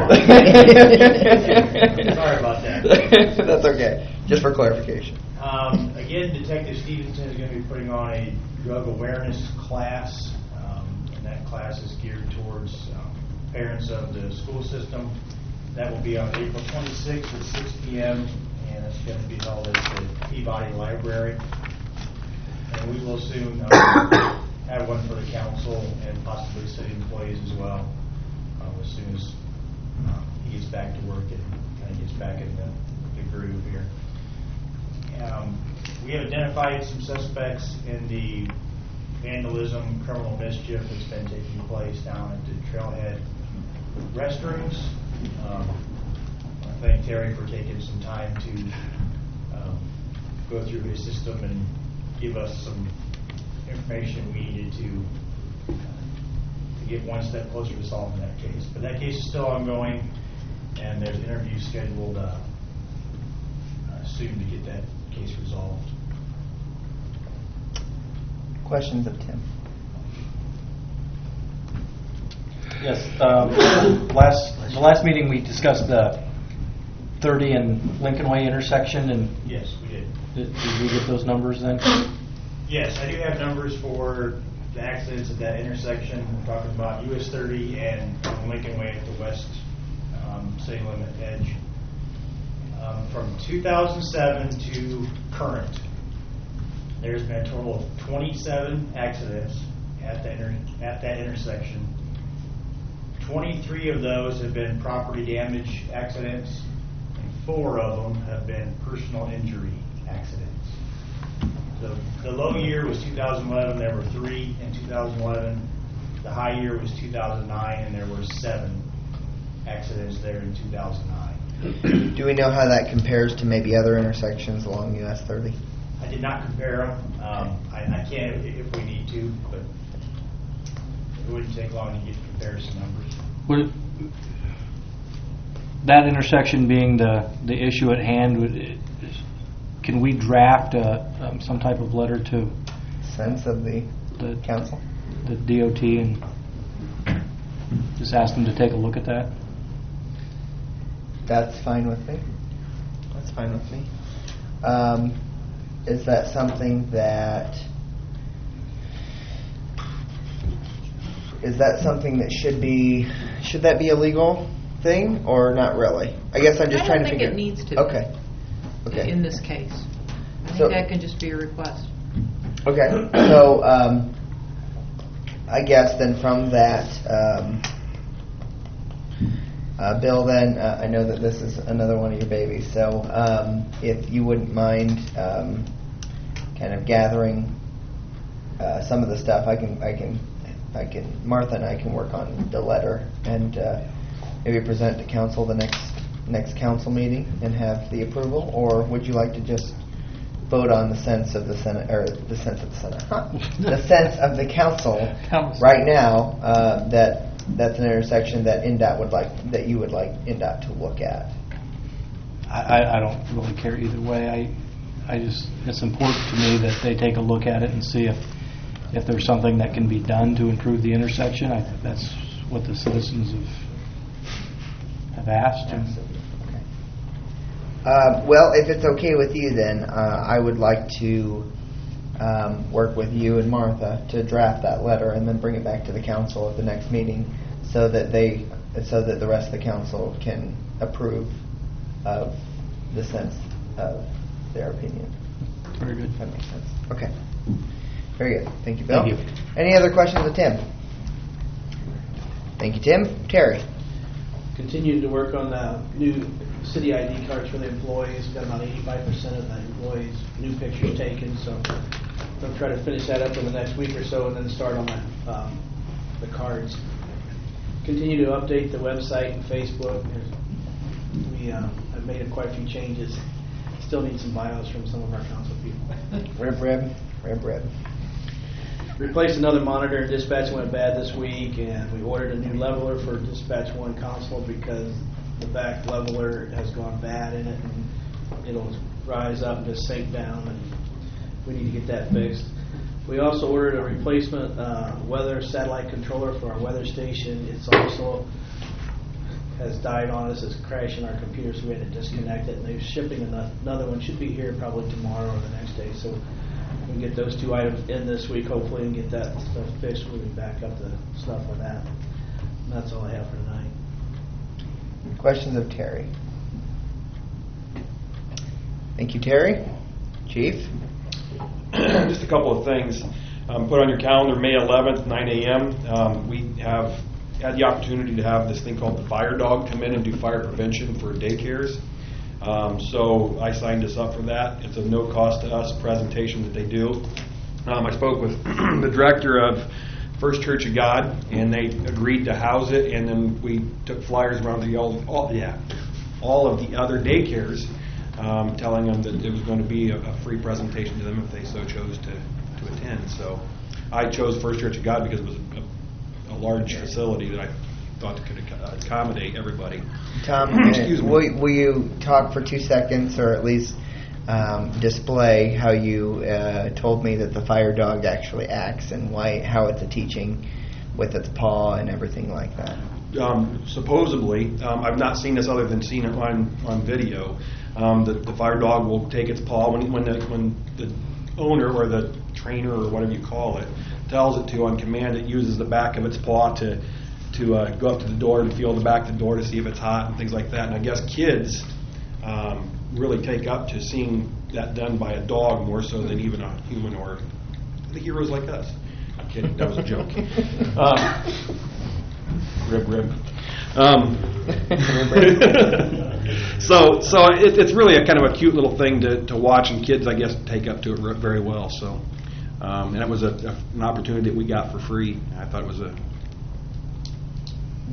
Sorry about that. That's okay. Just for clarification. Again, Detective Stevenson is going to be putting on a drug awareness class, and that class is geared towards parents of the school system. That will be on April 26th at 6 p.m., and it's going to be held at the Peabody Library. And we will soon have one for the council and possibly city employees as well, as soon as he gets back to work and kind of gets back in the groove here. We have identified some suspects in the vandalism, criminal mischief that's been taking place down at the Trailhead restrooms. I thank Terry for taking some time to go through his system and give us some information we needed to get one step closer to solving that case. But that case is still ongoing, and there's interviews scheduled soon to get that case resolved. Questions of Tim? Yes. The last meeting we discussed the 30 and Lincoln Way intersection, and yes, we did. Did we get those numbers then? Yes, I do have numbers for the accidents at that intersection. We're talking about US 30 and Lincoln Way at the west city limit edge. From 2007 to current, there's been a total of 27 accidents at that intersection. 23 of those have been property damage accidents, and 4 of them have been personal injury accidents. So the low year was 2011. There were 3 in 2011. The high year was 2009, and there were 7 accidents there in 2009. Do we know how that compares to maybe other intersections along US 30? I did not compare them. I can if we need to, but it wouldn't take long to get comparison numbers. Would that intersection being the issue at hand, can we draft some type of letter to Sense of the council? The DOT and just ask them to take a look at that? That's fine with me. That's fine with me. Is that something that should that be a legal thing or not really? I guess I'm just trying to figure. I don't think it needs to. Okay. In this case, I think that can just be a request. Okay. So I guess then from that, Bill, then I know that this is another one of your babies. So if you wouldn't mind kind of gathering some of the stuff, I can Martha and I can work on the letter and maybe present to council the next council meeting and have the approval, or would you like to just vote on the sense of the Senate, or the sense of the Senate, the sense of the council right now that's an intersection that NDOT you would like NDOT to look at? I don't really care either way. I just, it's important to me that they take a look at it and see if there's something that can be done to improve the intersection. I think that's what the citizens have asked. Well, if it's okay with you, then I would like to work with you and Martha to draft that letter and then bring it back to the council at the next meeting, so that the rest of the council can approve of the sense of their opinion. Very good. That makes sense. Okay. Very good. Thank you, Bill. Thank you. Any other questions of Tim? Thank you, Tim. Terry. Continued to work on the new city ID cards for the employees. Got about 85% of the employees' new pictures taken, so I'll try to finish that up in the next week or so and then start on the cards. Continue to update the website and Facebook. We have made quite a few changes. Still need some bios from some of our council people. Rib. Replaced another monitor. Dispatch went bad this week, and we ordered a new leveler for Dispatch 1 console because the back leveler has gone bad in it, and it'll rise up and just sink down, and we need to get that fixed. We also ordered a replacement weather satellite controller for our weather station. It's also has died on us. It's crashing our computer, so we had to disconnect it, and they're shipping another one. Should be here probably tomorrow or the next day, so we can get those 2 items in this week, hopefully, and get that stuff fixed. We'll be back up the stuff on that. And that's all I have for tonight. Questions of Terry? Thank you, Terry. Chief? Just a couple of things. Put on your calendar May 11th, 9 a.m. We have had the opportunity to have this thing called the Fire Dog come in and do fire prevention for daycares. So I signed us up for that. It's a no cost to us presentation that they do. I spoke with the director of First Church of God, and they agreed to house it, and then we took flyers around to all of the other daycares, telling them that it was going to be a free presentation to them if they so chose to attend. So I chose First Church of God because it was a large facility that I thought could accommodate everybody. Tom, will you talk for 2 seconds, or at least display how you told me that the fire dog actually acts and how it's a teaching with its paw and everything like that? Supposedly, I've not seen this other than seen it on video. The fire dog will take its paw when the owner or the trainer or whatever you call it tells it to on command. It uses the back of its paw to go up to the door and feel the back of the door to see if it's hot and things like that. And I guess kids really take up to seeing that done by a dog more so than even a human or the heroes like us. I'm kidding. That was a joke. Rib. So it's really a kind of a cute little thing to watch, and kids, I guess, take up to it very well. So, and it was an opportunity that we got for free. I thought it was a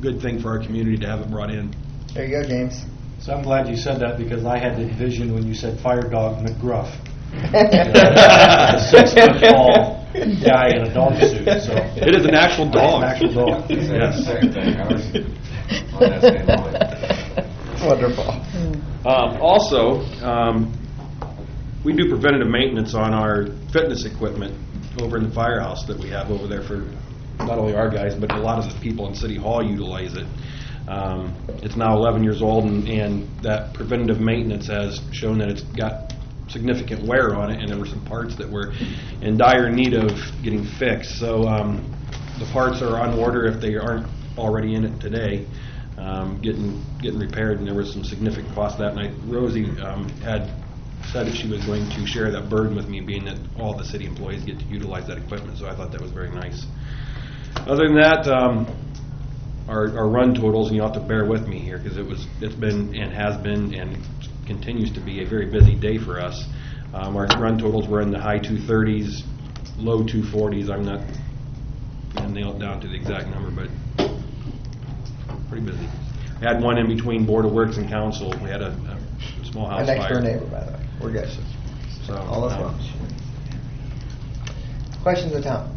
good thing for our community to have it brought in. There you go, James. So I'm glad you said that because I had the vision when you said fire dog McGruff. A 6-foot-tall guy in a dog suit. So It is an actual dog. An actual dog. Yes. Same thing. I was on that same line. Wonderful. Also, we do preventative maintenance on our fitness equipment over in the firehouse that we have over there for not only our guys, but a lot of the people in City Hall utilize it. It's now 11 years old, and that preventative maintenance has shown that it's got significant wear on it, and there were some parts that were in dire need of getting fixed. So the parts are on order if they aren't already in it today, getting repaired, and there was some significant cost that night. Rosie had said that she was going to share that burden with me, being that all the city employees get to utilize that equipment, so I thought that was very nice. Other than that, our run totals, and you'll have to bear with me here because it's been and has been and continues to be a very busy day for us. Our run totals were in the high 230s, low 240s. I'm not going to nail it down to the exact number, but pretty busy. We had one in between Board of Works and Council. We had a small house My next fire. door neighbor, by the way. We're good. So, All is well. Questions of Tom?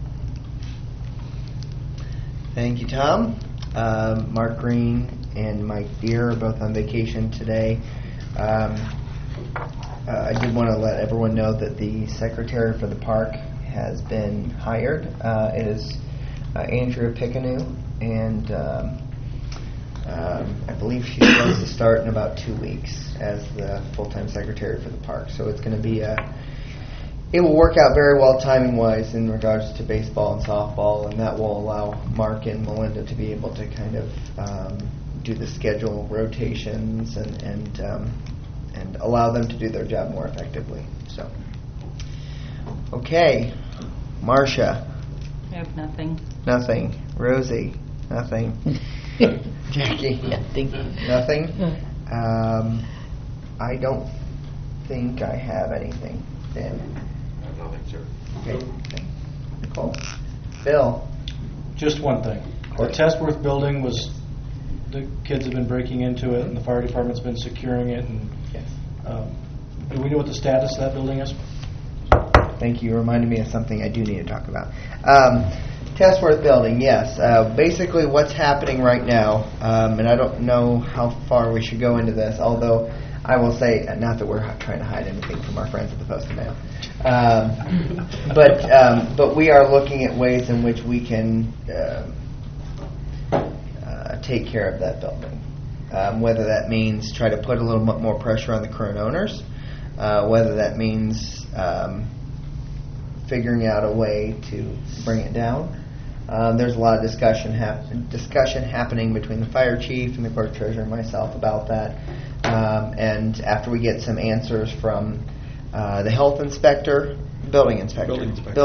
Thank you, Tom. Mark Green and Mike Deere are both on vacation today. I did want to let everyone know that the secretary for the park has been hired. It is Andrea Picanew, and I believe she's supposed to start in about 2 weeks as the full-time secretary for the park. So it's going to be it will work out very well timing-wise in regards to baseball and softball, and that will allow Mark and Melinda to be able to kind of do the schedule rotations and allow them to do their job more effectively. So, okay, Marcia. I have nothing. Nothing. Rosie. Nothing. Jackie. Nothing. Nothing. I don't think I have anything. Dan. Nothing, sir. Okay. Nicole. Bill. just one thing. The Testworth building was, the kids have been breaking into it, and the fire department's been securing it, and do we know what the status of that building is? Thank you. You reminded me of something I do need to talk about. Testworth building, yes. Basically what's happening right now, and I don't know how far we should go into this, although I will say, not that we're trying to hide anything from our friends at the Post and Mail, but we are looking at ways in which we can take care of that building. Whether that means try to put a little bit more pressure on the current owners, whether that means figuring out a way to bring it down. There's a lot of discussion happening between the fire chief and the clerk treasurer and myself about that. And after we get some answers from the health inspector, building inspector,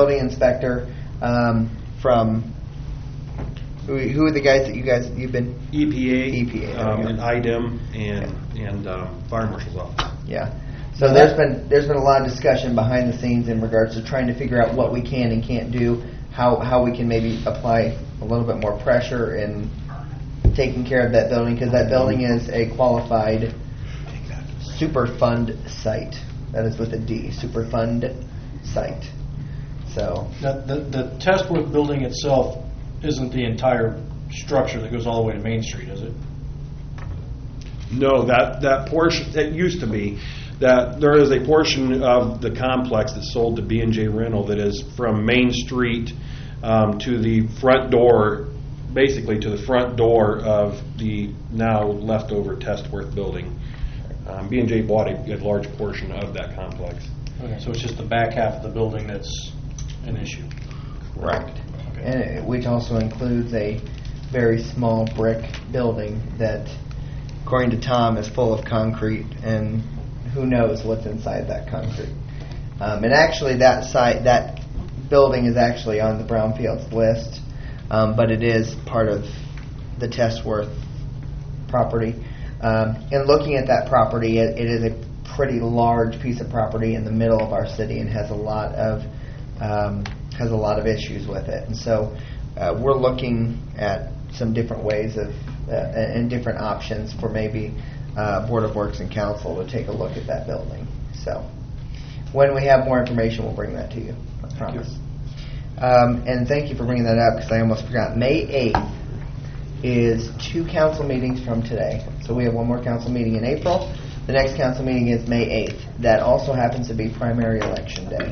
from who are the guys that you've been? EPA, and IDEM, and fire marshal's office. Yeah. So there's been a lot of discussion behind the scenes in regards to trying to figure out what we can and can't do, how we can maybe apply a little bit more pressure in taking care of that building, because that building is a qualified Superfund site. That is with a D, Superfund site. So The Testworth building itself isn't the entire structure that goes all the way to Main Street, is it? No, that portion, it used to be. That there is a portion of the complex that's sold to B&J Rental that is from Main Street to the front door, basically to the front door of the now leftover Testworth building. B&J bought a large portion of that complex. Okay, so it's just the back half of the building that's an issue. Correct. And which also includes a very small brick building that, according to Tom, is full of concrete, and who knows what's inside that concrete. And actually that building is actually on the brownfields list, but it is part of the Testworth property. And looking at that property, it is a pretty large piece of property in the middle of our city and has a lot of issues with it. And so we're looking at some different ways of and different options for maybe Board of Works and Council to take a look at that building. So when we have more information, we'll bring that to you. I promise. And thank you for bringing that up because I almost forgot. May 8th is 2 council meetings from today. So we have one more council meeting in April. The next council meeting is May 8th. That also happens to be primary election day.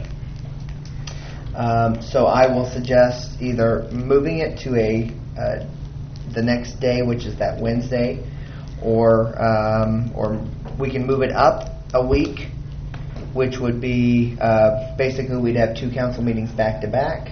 So I will suggest either moving it to the next day, which is that Wednesday, or we can move it up a week, which would be basically we'd have 2 council meetings back to back.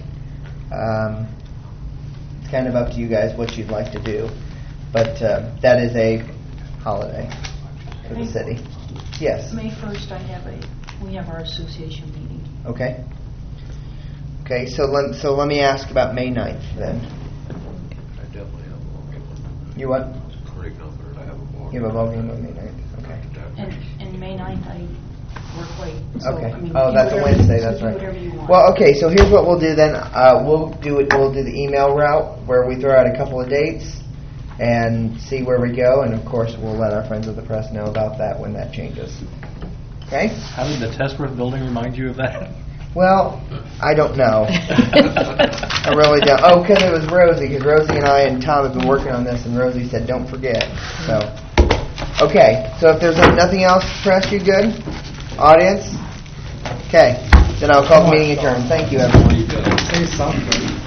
It's kind of up to you guys what you'd like to do, but that is a holiday for the city. Yes. May 1st, we have our association meeting. Okay. Okay. So let me ask about May 9th then. I definitely have a ball game. You what? Pretty confident I have a ball game. You have a ball game on May 9th. Okay. And May 9th, I work late. So, Okay. I mean, Oh, do that's a whatever- Wednesday. so That's do right. whatever you want. Well, okay. So here's what we'll do then. We'll do the email route where we throw out a couple of dates and see where we go, and of course we'll let our friends of the press know about that when that changes. Okay. How did the Testworth building remind you of that? Well, I don't know. I really don't. Oh, because it was Rosie, because Rosie and I and Tom have been working on this, and Rosie said, don't forget. So, okay. So if there's nothing else, press, you good? Audience? Okay. Then I'll call the meeting adjourned. Thank you, everyone. Say something.